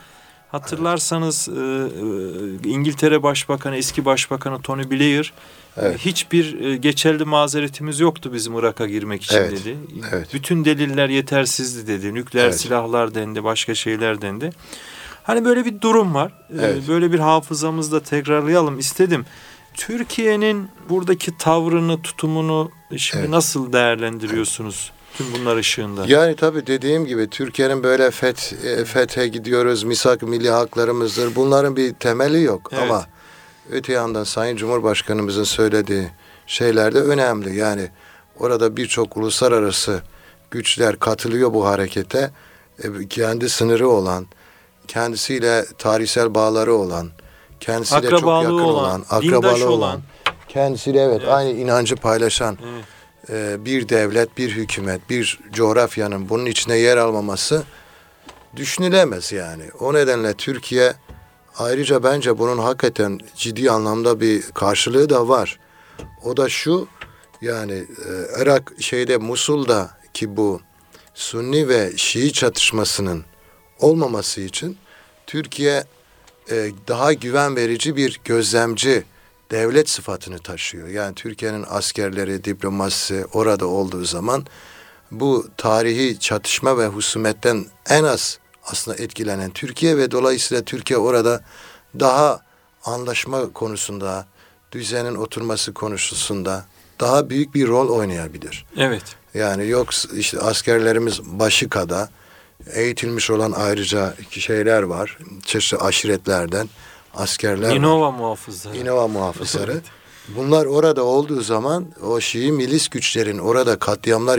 Speaker 1: Hatırlarsanız evet. e, İngiltere Başbakanı, eski Başbakanı Tony Blair evet. hiçbir e, geçerli mazeretimiz yoktu bizim Irak'a girmek için evet. dedi. Evet. Bütün deliller yetersizdi dedi. Nükleer evet. silahlar dendi, başka şeyler dendi. Hani böyle bir durum var. Evet. E, böyle bir hafızamızda tekrarlayalım istedim. Türkiye'nin buradaki tavrını, tutumunu şimdi evet. nasıl değerlendiriyorsunuz? Tüm bunlar ışığında.
Speaker 2: Yani tabii dediğim gibi Türkiye'nin böyle feth, fethe gidiyoruz, misak milli haklarımızdır. Bunların bir temeli yok. Evet. Ama öte yandan Sayın Cumhurbaşkanımızın söylediği şeyler de önemli. Yani orada birçok uluslararası güçler katılıyor bu harekete. Kendi sınırı olan, kendisiyle tarihsel bağları olan, kendisiyle çok yakın olan, olan akrabalı olan, olan, kendisiyle evet, evet aynı inancı paylaşan evet. bir devlet, bir hükümet, bir coğrafyanın bunun içine yer almaması düşünülemez yani. O nedenle Türkiye ayrıca bence bunun hakikaten ciddi anlamda bir karşılığı da var. O da şu, yani Irak şeyde Musul'da ki bu Sunni ve Şii çatışmasının olmaması için Türkiye daha güven verici bir gözlemci devlet sıfatını taşıyor. Yani Türkiye'nin askerleri, diplomasisi orada olduğu zaman bu tarihi çatışma ve husumetten en az aslında etkilenen Türkiye ve dolayısıyla Türkiye orada daha anlaşma konusunda, düzenin oturması konusunda daha büyük bir rol oynayabilir.
Speaker 1: Evet.
Speaker 2: Yani yok işte askerlerimiz Başika'da eğitilmiş olan ayrıca şeyler var. Çeşitli aşiretlerden askerler
Speaker 1: İnova
Speaker 2: var.
Speaker 1: muhafızları.
Speaker 2: İnova muhafızları. Evet. Bunlar orada olduğu zaman o Şii milis güçlerin orada katliamlar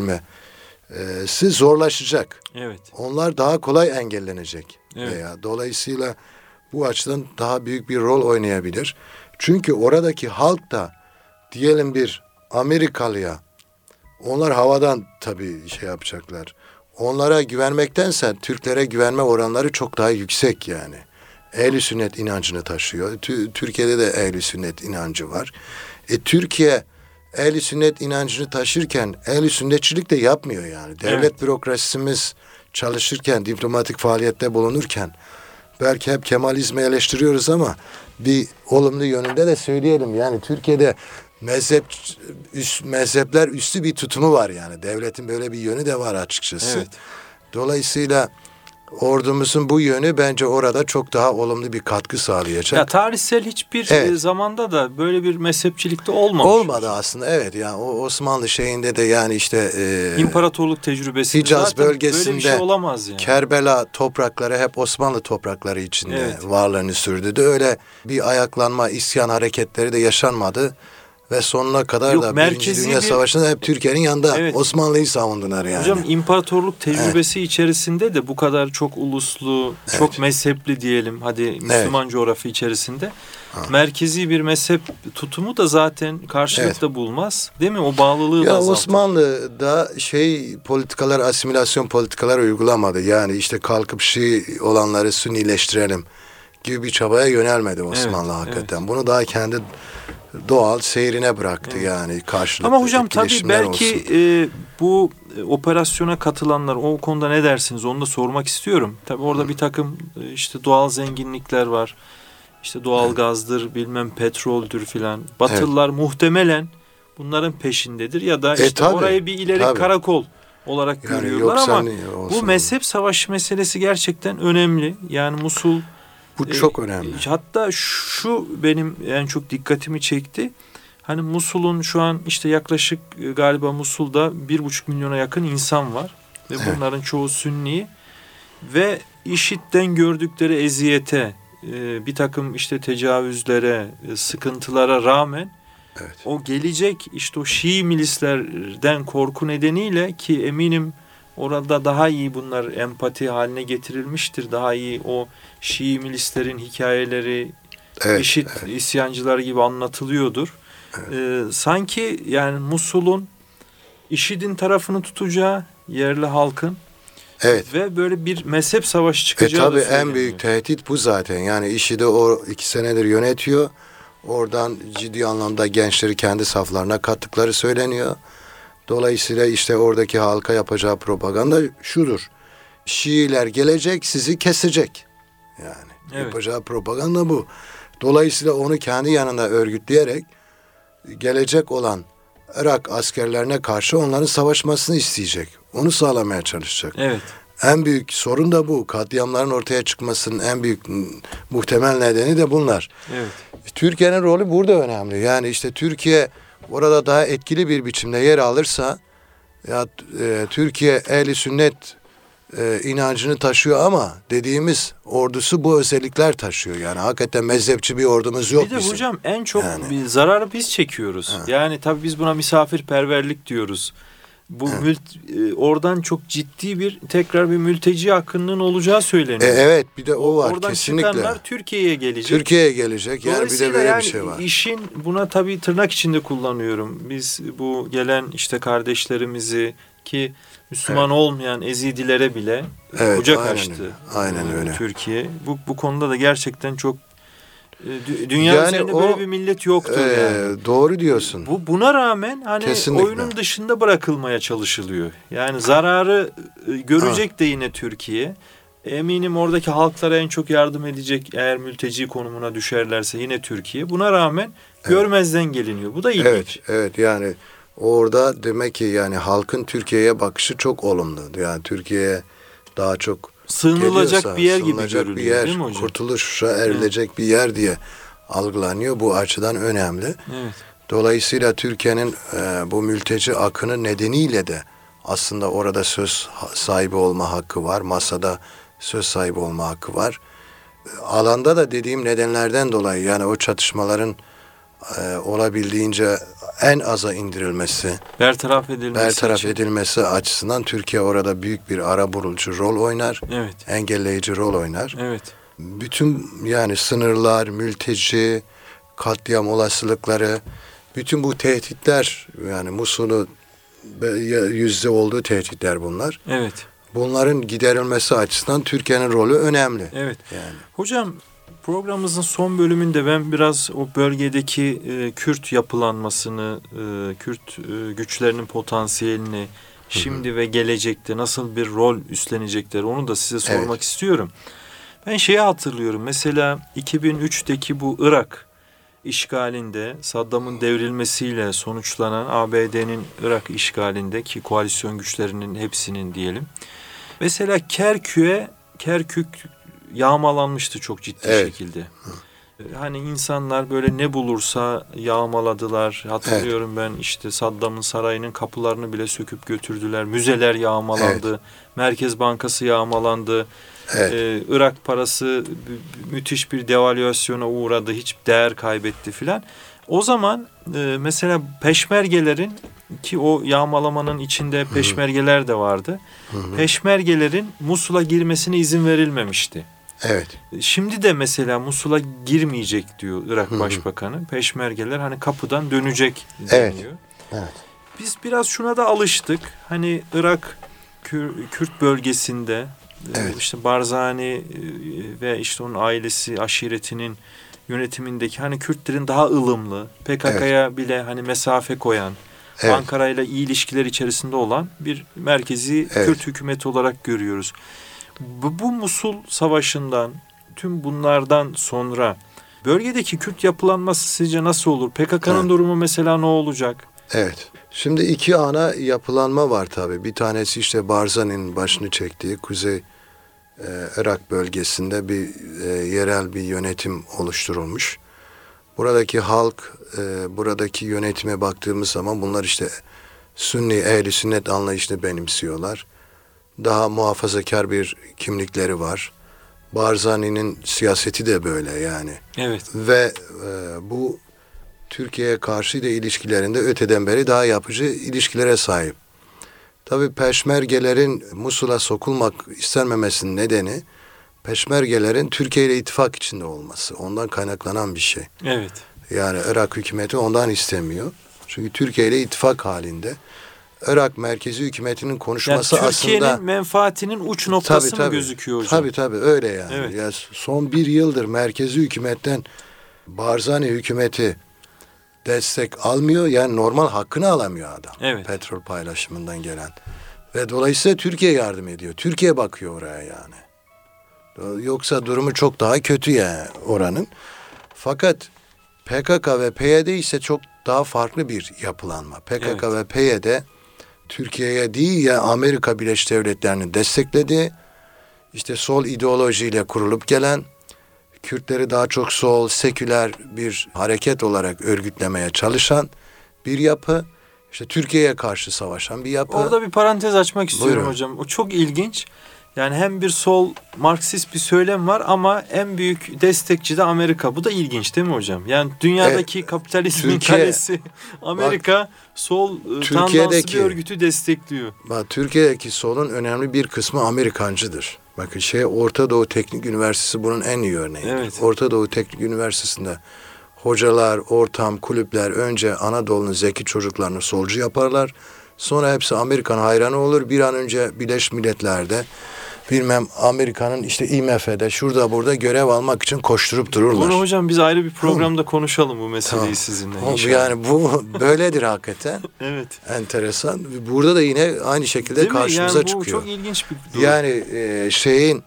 Speaker 2: yapabilmesi zorlaşacak.
Speaker 1: Evet.
Speaker 2: Onlar daha kolay engellenecek.
Speaker 1: Evet.
Speaker 2: Veya dolayısıyla bu açıdan daha büyük bir rol oynayabilir. Çünkü oradaki halk da diyelim bir Amerikalıya, onlar havadan tabii şey yapacaklar. Onlara güvenmektense Türklere güvenme oranları çok daha yüksek yani. Ehl-i sünnet inancını taşıyor. T- Türkiye'de de ehl-i sünnet inancı var. E, Türkiye ehl-i sünnet inancını taşırken ehl-i sünnetçilik de yapmıyor yani. Devlet evet. bürokrasimiz çalışırken, diplomatik faaliyette bulunurken belki hep Kemalizmi eleştiriyoruz ama bir olumlu yönünde de söyleyelim. Yani Türkiye'de mezhep üst, mezhepler üstü bir tutumu var yani. Devletin böyle bir yönü de var açıkçası.
Speaker 1: Evet.
Speaker 2: Dolayısıyla ordumuzun bu yönü bence orada çok daha olumlu bir katkı sağlayacak.
Speaker 1: Ya tarihsel hiçbir evet. zamanda da böyle bir mezhepçilikte olmamış.
Speaker 2: Olmadı aslında evet. Yani o Osmanlı şeyinde de yani işte e,
Speaker 1: imparatorluk tecrübesi
Speaker 2: Hicaz bölgesinde böyle bir şey
Speaker 1: olamaz yani.
Speaker 2: Kerbela toprakları hep Osmanlı toprakları içinde evet. varlığını sürdürdü. Öyle bir ayaklanma, isyan hareketleri de yaşanmadı. Ve sonuna kadar Yok, da Birinci Dünya bir... Savaşı'nda hep Türkiye'nin yanında evet. Osmanlı'yı savundular yani.
Speaker 1: Hocam imparatorluk tecrübesi evet. içerisinde de bu kadar çok uluslu, evet. çok mezhepli diyelim hadi Müslüman evet. coğrafya içerisinde ha. merkezi bir mezhep tutumu da zaten karşılıkta evet. bulmaz. Değil mi? O bağlılığı
Speaker 2: ya
Speaker 1: da azaltır.
Speaker 2: Osmanlı'da şey politikalar, asimilasyon politikalar uygulamadı. Yani işte kalkıp Şii olanları Sünnileştirelim gibi bir çabaya yönelmedi Osmanlı evet. hakikaten. Evet. Bunu daha kendi doğal seyrine bıraktı evet. yani karşılıklı.
Speaker 1: Ama hocam tabii belki e, bu operasyona katılanlar o konuda ne dersiniz onu da sormak istiyorum. Tabii orada Hı. bir takım işte doğal zenginlikler var. İşte doğal evet. gazdır, bilmem petroldür filan. Batılılar evet. muhtemelen bunların peşindedir ya da işte e, tabii, orayı bir ileri tabii. karakol olarak yani görüyorlar ama bu mezhep savaşı meselesi gerçekten önemli. Yani Musul
Speaker 2: bu çok önemli.
Speaker 1: E, hatta şu benim en çok dikkatimi çekti. Hani Musul'un şu an işte yaklaşık galiba Musul'da bir buçuk milyona yakın insan var. Ve evet. bunların çoğu Sünni. Ve IŞİD'den gördükleri eziyete, e, bir takım işte tecavüzlere, e, sıkıntılara rağmen evet. o gelecek işte o Şii milislerden korku nedeniyle ki eminim orada daha iyi bunlar empati haline getirilmiştir. Daha iyi o Şii milislerin hikayeleri, evet, IŞİD evet. isyancılar gibi anlatılıyordur. Evet. Ee, sanki yani Musul'un IŞİD'in tarafını tutacağı yerli halkın
Speaker 2: evet.
Speaker 1: ve böyle bir mezhep savaşı çıkacağı
Speaker 2: e, tabii en büyük tehdit bu zaten. Yani IŞİD'i o iki senedir yönetiyor. Oradan ciddi anlamda gençleri kendi saflarına kattıkları söyleniyor. Dolayısıyla işte oradaki halka yapacağı propaganda şudur. Şiiler gelecek, sizi kesecek. Yani
Speaker 1: Evet.
Speaker 2: yapacağı propaganda bu. Dolayısıyla onu kendi yanında örgütleyerek gelecek olan Irak askerlerine karşı onların savaşmasını isteyecek. Onu sağlamaya çalışacak.
Speaker 1: Evet.
Speaker 2: En büyük sorun da bu. Katliamların ortaya çıkmasının en büyük muhtemel nedeni de bunlar.
Speaker 1: Evet.
Speaker 2: Türkiye'nin rolü burada önemli. Yani işte Türkiye orada daha etkili bir biçimde yer alırsa, ya e, Türkiye ehli sünnet e, inancını taşıyor ama dediğimiz ordusu bu özellikler taşıyor. Yani hakikaten mezhepçi bir ordumuz yok
Speaker 1: Bir de
Speaker 2: bizim.
Speaker 1: hocam en çok
Speaker 2: Yani.
Speaker 1: bir zararı biz çekiyoruz.
Speaker 2: Ha.
Speaker 1: Yani tabii biz buna misafirperverlik diyoruz. Bu
Speaker 2: Evet.
Speaker 1: mült, e, oradan çok ciddi bir tekrar bir mülteci akınının olacağı
Speaker 2: E,
Speaker 1: söyleniyor.
Speaker 2: evet bir de o var
Speaker 1: Oradan
Speaker 2: kesinlikle.
Speaker 1: çıkanlar Türkiye'ye gelecek.
Speaker 2: Türkiye'ye gelecek. Yani bir de
Speaker 1: Dolayısıyla
Speaker 2: böyle
Speaker 1: yani
Speaker 2: bir şey var.
Speaker 1: işin buna tabii tırnak içinde kullanıyorum. Biz bu gelen işte kardeşlerimizi ki Müslüman
Speaker 2: Evet.
Speaker 1: olmayan Ezidilere bile
Speaker 2: Evet,
Speaker 1: kucak
Speaker 2: aynen
Speaker 1: açtı.
Speaker 2: öyle. Aynen
Speaker 1: e,
Speaker 2: öyle.
Speaker 1: Türkiye. Bu bu konuda da gerçekten çok e, dü- dünya
Speaker 2: Yani
Speaker 1: üzerinde
Speaker 2: o,
Speaker 1: böyle bir millet yoktur
Speaker 2: Ee,
Speaker 1: yani.
Speaker 2: doğru diyorsun.
Speaker 1: Bu buna rağmen hani
Speaker 2: Kesinlikle.
Speaker 1: oyunun dışında bırakılmaya çalışılıyor. Yani zararı e, görecek
Speaker 2: Ha.
Speaker 1: de yine Türkiye. Eminim oradaki halklara en çok yardım edecek eğer mülteci konumuna düşerlerse yine Türkiye. Buna rağmen görmezden geliniyor. Bu da ilginç.
Speaker 2: Evet, evet yani orada demek ki yani halkın Türkiye'ye bakışı çok olumlu. Yani Türkiye'ye daha çok
Speaker 1: Sığınılacak
Speaker 2: geliyorsa,
Speaker 1: bir yer gibi
Speaker 2: sığınılacak
Speaker 1: görülüyor
Speaker 2: bir yer,
Speaker 1: değil mi hocam?
Speaker 2: kurtuluşa erilecek bir yer diye algılanıyor. Bu açıdan önemli.
Speaker 1: Evet.
Speaker 2: Dolayısıyla Türkiye'nin e, bu mülteci akını nedeniyle de aslında orada söz sahibi olma hakkı var. Masada söz sahibi olma hakkı var. E, alanda da dediğim nedenlerden dolayı yani o çatışmaların e, olabildiğince en aza indirilmesi,
Speaker 1: Bertaraf edilmesi
Speaker 2: bertaraf
Speaker 1: için.
Speaker 2: edilmesi açısından Türkiye orada büyük bir arabulucu rol oynar.
Speaker 1: Evet.
Speaker 2: Engelleyici rol oynar.
Speaker 1: Evet.
Speaker 2: Bütün yani sınırlar, mülteci, katliam olasılıkları, bütün bu tehditler yani Musul'u yüzde olduğu tehditler bunlar.
Speaker 1: Evet.
Speaker 2: Bunların giderilmesi açısından Türkiye'nin rolü önemli.
Speaker 1: Evet.
Speaker 2: Yani.
Speaker 1: Hocam programımızın son bölümünde ben biraz o bölgedeki e, Kürt yapılanmasını, e, Kürt e, güçlerinin potansiyelini, şimdi ve gelecekte nasıl bir rol üstlenecekler onu da size sormak
Speaker 2: Evet.
Speaker 1: istiyorum. Ben şeyi hatırlıyorum. Mesela iki bin üçteki bu Irak işgalinde Saddam'ın devrilmesiyle sonuçlanan A B D'nin Irak işgalindeki koalisyon güçlerinin hepsinin diyelim. Mesela Kerkük'e Kerkük yağmalanmıştı çok ciddi
Speaker 2: Evet.
Speaker 1: şekilde. Hani insanlar böyle ne bulursa yağmaladılar. Hatırlıyorum ben işte Saddam'ın sarayının kapılarını bile söküp götürdüler. Müzeler yağmalandı.
Speaker 2: Evet.
Speaker 1: Merkez Bankası yağmalandı.
Speaker 2: Evet.
Speaker 1: Ee, Irak parası mü- müthiş bir devalüasyona uğradı. Hiç değer kaybetti filan. O zaman e, mesela peşmergelerin ki o yağmalamanın içinde peşmergeler de vardı.
Speaker 2: Hı hı.
Speaker 1: Peşmergelerin Musul'a girmesine izin verilmemişti.
Speaker 2: Evet.
Speaker 1: Şimdi de mesela Musul'a girmeyecek diyor Irak
Speaker 2: Hı hı.
Speaker 1: Başbakanı. Peşmergeler hani kapıdan dönecek
Speaker 2: Evet.
Speaker 1: deniyor.
Speaker 2: Evet.
Speaker 1: Biz biraz şuna da alıştık. Hani Irak Kür- Kürt bölgesinde
Speaker 2: Evet.
Speaker 1: işte Barzani e, ve işte onun ailesi, aşiretinin yönetimindeki hani Kürtlerin daha ılımlı, P K K'ya bile hani mesafe koyan,
Speaker 2: Evet.
Speaker 1: Ankara ile iyi ilişkiler içerisinde olan bir merkezi
Speaker 2: Evet.
Speaker 1: Kürt hükümeti olarak görüyoruz. Bu, bu Musul Savaşı'ndan, tüm bunlardan sonra bölgedeki Kürt yapılanması sizce nasıl olur? P K K'nın
Speaker 2: Evet.
Speaker 1: durumu mesela ne olacak?
Speaker 2: Evet. Şimdi iki ana yapılanma var tabii. Bir tanesi işte Barzani'nin başını çektiği Kuzey e, Irak bölgesinde bir e, yerel bir yönetim oluşturulmuş. Buradaki halk, e, buradaki yönetime baktığımız zaman bunlar işte Sünni, ehli sünnet anlayışını benimsiyorlar. Daha muhafazakar bir kimlikleri var. Barzani'nin siyaseti de böyle yani.
Speaker 1: Evet.
Speaker 2: Ve e, bu Türkiye'ye karşı da ilişkilerinde öteden beri daha yapıcı ilişkilere sahip. Tabii Peşmergelerin Musul'a sokulmak istenmemesinin nedeni Peşmergelerin Türkiye ile ittifak içinde olması. Ondan kaynaklanan bir şey.
Speaker 1: Evet.
Speaker 2: Yani Irak hükümeti ondan istemiyor. Çünkü Türkiye ile ittifak halinde. Irak merkezi hükümetinin
Speaker 1: Yani
Speaker 2: konuşması
Speaker 1: Türkiye'nin
Speaker 2: aslında...
Speaker 1: menfaatinin uç noktası mı gözüküyor hocam?
Speaker 2: Tabii tabii öyle yani.
Speaker 1: Evet.
Speaker 2: Ya son bir yıldır merkezi hükümetten Barzani hükümeti destek almıyor. Yani normal hakkını alamıyor adam.
Speaker 1: Evet.
Speaker 2: Petrol paylaşımından gelen. Ve dolayısıyla Türkiye yardım ediyor. Türkiye bakıyor oraya yani. Yoksa durumu çok daha kötü yani oranın. Fakat P K K ve P Y D ise çok daha farklı bir yapılanma. P K K
Speaker 1: Evet.
Speaker 2: ve P Y D Türkiye'ye değil ya Amerika Birleşik Devletleri'ni destekledi. İşte sol ideolojiyle kurulup gelen, Kürtleri daha çok sol, seküler bir hareket olarak örgütlemeye çalışan bir yapı. İşte Türkiye'ye karşı savaşan bir yapı.
Speaker 1: Orada bir parantez açmak istiyorum
Speaker 2: Buyurun.
Speaker 1: hocam. O çok ilginç. Yani hem bir sol Marksist bir söylem var ama en büyük destekçi de Amerika. Bu da ilginç değil mi hocam? Yani dünyadaki
Speaker 2: E,
Speaker 1: kapitalizmin
Speaker 2: Türkiye-
Speaker 1: kalesi Amerika sol e, tandanslı
Speaker 2: Türkiye'deki-
Speaker 1: bir örgütü destekliyor.
Speaker 2: Bak, Türkiye'deki solun önemli bir kısmı Amerikancıdır. Bakın şey Orta Doğu Teknik Üniversitesi bunun en iyi örneği.
Speaker 1: Evet.
Speaker 2: Orta Doğu Teknik Üniversitesi'nde hocalar, ortam, kulüpler önce Anadolu'nun zeki çocuklarını solcu yaparlar. Sonra hepsi Amerikan hayranı olur. Bir an önce Birleşmiş Milletler'de bilmem Amerika'nın işte I M F'de şurada burada görev almak için koşturup dururlar.
Speaker 1: Bunu hocam biz ayrı bir programda konuşalım bu meseleyi
Speaker 2: Tamam.
Speaker 1: sizinle.
Speaker 2: Ama
Speaker 1: inşallah.
Speaker 2: Yani bu böyledir hakikaten.
Speaker 1: Evet.
Speaker 2: Enteresan. Burada da yine aynı şekilde
Speaker 1: Değil mi?
Speaker 2: karşımıza
Speaker 1: Yani bu
Speaker 2: çıkıyor.
Speaker 1: çok ilginç bir durum.
Speaker 2: Yani e, şeyin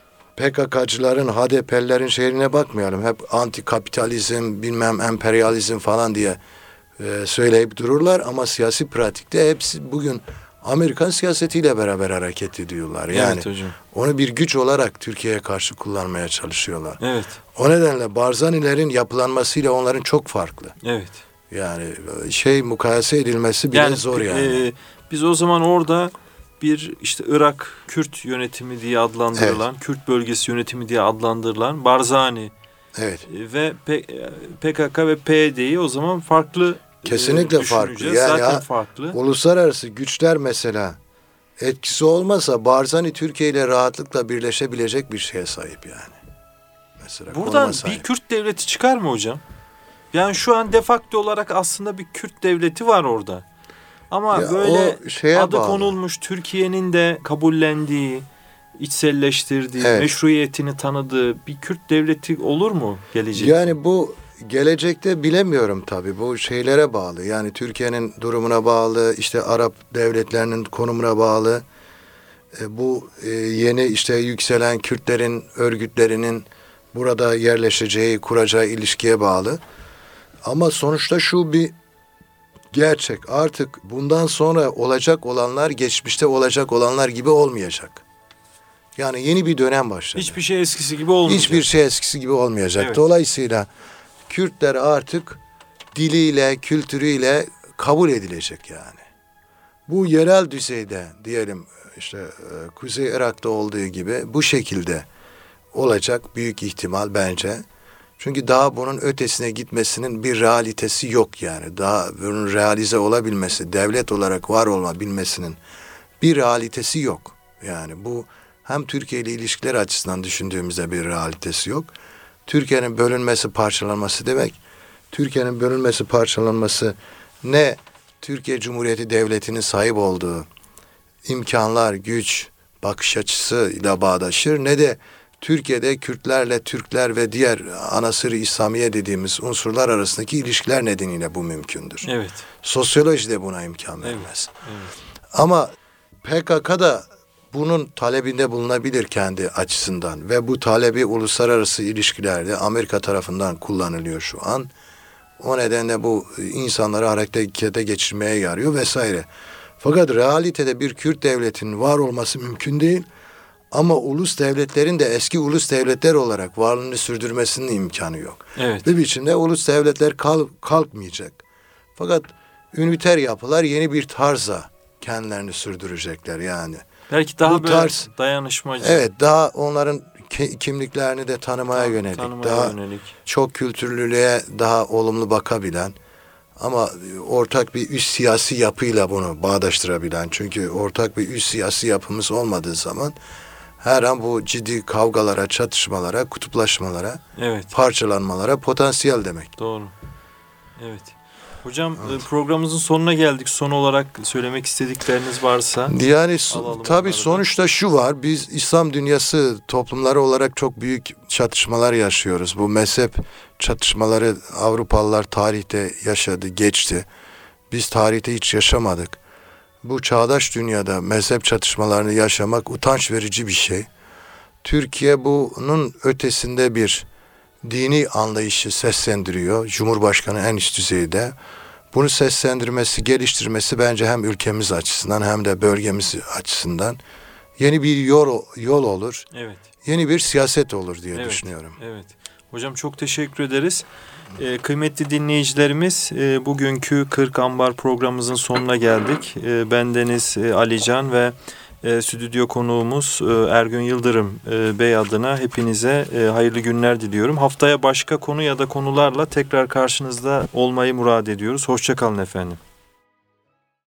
Speaker 2: P K K'cıların, H D P'lilerin şehrine bakmayalım. Hep anti kapitalizm, bilmem emperyalizm falan diye e, söyleyip dururlar ama siyasi pratikte hepsi bugün Amerikan siyasetiyle beraber hareket ediyorlar. Yani
Speaker 1: evet hocam.
Speaker 2: onu bir güç olarak Türkiye'ye karşı kullanmaya çalışıyorlar.
Speaker 1: Evet.
Speaker 2: O nedenle Barzanilerin yapılanmasıyla onların çok farklı.
Speaker 1: Evet.
Speaker 2: Yani şey mukayese edilmesi bile zor yani.
Speaker 1: e, biz o zaman orada bir işte Irak Kürt yönetimi diye adlandırılan, Kürt bölgesi yönetimi diye adlandırılan Barzani
Speaker 2: Evet.
Speaker 1: e, ve P- P K K ve P Y D'yi o zaman farklı e,
Speaker 2: Kesinlikle farklı.
Speaker 1: düşüneceğiz.
Speaker 2: Yani
Speaker 1: Zaten
Speaker 2: ha-
Speaker 1: farklı.
Speaker 2: Uluslararası güçler mesela etkisi olmasa Barzani Türkiye ile rahatlıkla birleşebilecek bir şeye sahip yani. Mesela konuma
Speaker 1: Buradan
Speaker 2: sahip.
Speaker 1: bir Kürt devleti çıkar mı hocam? Yani şu an de facto olarak aslında bir Kürt devleti var orada. Ama
Speaker 2: Ya
Speaker 1: böyle
Speaker 2: o şeye
Speaker 1: adı
Speaker 2: bağlı.
Speaker 1: konulmuş, Türkiye'nin de kabullendiği, içselleştirdiği,
Speaker 2: Evet.
Speaker 1: meşruiyetini tanıdığı bir Kürt devleti olur mu gelecekte?
Speaker 2: Yani bu gelecekte bilemiyorum tabii. Bu şeylere bağlı. Yani Türkiye'nin durumuna bağlı, işte Arap devletlerinin konumuna bağlı. E, bu e, yeni işte yükselen Kürtlerin örgütlerinin burada yerleşeceği, kuracağı ilişkiye bağlı. Ama sonuçta şu bir gerçek. Artık bundan sonra olacak olanlar geçmişte olacak olanlar gibi olmayacak. Yani yeni bir dönem başladı.
Speaker 1: Hiçbir şey eskisi gibi olmayacak.
Speaker 2: Hiçbir şey eskisi gibi olmayacak.
Speaker 1: Evet.
Speaker 2: Dolayısıyla Kürtler artık diliyle, kültürüyle kabul edilecek yani. Bu yerel düzeyde diyelim işte e, Kuzey Irak'ta olduğu gibi bu şekilde olacak büyük ihtimal bence. Çünkü daha bunun ötesine gitmesinin bir realitesi yok yani. Daha bunun realize olabilmesi, devlet olarak var olabilmesinin bir realitesi yok. Yani bu hem Türkiye ile ilişkiler açısından düşündüğümüzde bir realitesi yok. Türkiye'nin bölünmesi, parçalanması demek. Türkiye'nin bölünmesi, parçalanması ne Türkiye Cumhuriyeti Devleti'nin sahip olduğu imkanlar, güç, bakış açısıyla bağdaşır ne de Türkiye'de Kürtlerle Türkler ve diğer anasır-ı İslamiye dediğimiz unsurlar arasındaki ilişkiler nedeniyle bu mümkündür.
Speaker 1: Evet.
Speaker 2: Sosyoloji de buna imkan vermez.
Speaker 1: Evet. Evet.
Speaker 2: Ama P K K da bunun talebinde bulunabilir kendi açısından ve bu talebi uluslararası ilişkilerde Amerika tarafından kullanılıyor şu an. O nedenle bu insanları harekete geçirmeye yarıyor vesaire. Fakat realitede bir Kürt devletinin var olması mümkün değil. Ama ulus devletlerin de eski ulus devletler olarak varlığını sürdürmesinin imkanı yok.
Speaker 1: Evet.
Speaker 2: Bir biçimde ulus devletler kal, kalkmayacak. Fakat üniter yapılar yeni bir tarza kendilerini sürdürecekler yani.
Speaker 1: Belki daha
Speaker 2: Bu
Speaker 1: böyle
Speaker 2: tarz-
Speaker 1: dayanışmacı.
Speaker 2: Evet, daha onların ke- kimliklerini de tanımaya
Speaker 1: Tan-
Speaker 2: yönelik,
Speaker 1: tanımaya
Speaker 2: daha
Speaker 1: yönelik.
Speaker 2: çok kültürlülüğe daha olumlu bakabilen ama ortak bir üst siyasi yapıyla bunu bağdaştırabilen. Çünkü ortak bir üst siyasi yapımız olmadığı zaman her an bu ciddi kavgalara, çatışmalara, kutuplaşmalara,
Speaker 1: Evet.
Speaker 2: parçalanmalara potansiyel demek.
Speaker 1: Doğru. Evet. Hocam e, programımızın sonuna geldik. Son olarak söylemek istedikleriniz varsa.
Speaker 2: Yani so-
Speaker 1: Alalım
Speaker 2: tabii
Speaker 1: onları da.
Speaker 2: sonuçta şu var. Biz İslam dünyası toplumları olarak çok büyük çatışmalar yaşıyoruz. Bu mezhep çatışmaları Avrupalılar tarihte yaşadı, geçti. Biz tarihte hiç yaşamadık. Bu çağdaş dünyada mezhep çatışmalarını yaşamak utanç verici bir şey. Türkiye bunun ötesinde bir dini anlayışı seslendiriyor. Cumhurbaşkanı en üst düzeyde. Bunu seslendirmesi, geliştirmesi bence hem ülkemiz açısından hem de bölgemiz açısından yeni bir yol yol olur.
Speaker 1: Evet.
Speaker 2: Yeni bir siyaset olur diye
Speaker 1: Evet,
Speaker 2: düşünüyorum.
Speaker 1: Evet. Hocam çok teşekkür ederiz. Ee, kıymetli dinleyicilerimiz, e, bugünkü kırk Ambar programımızın sonuna geldik. E, bendeniz e, Alican ve e, stüdyo konuğumuz e, Ergün Yıldırım e, Bey adına hepinize e, hayırlı günler diliyorum. Haftaya başka konu ya da konularla tekrar karşınızda olmayı murad ediyoruz. Hoşça kalın efendim.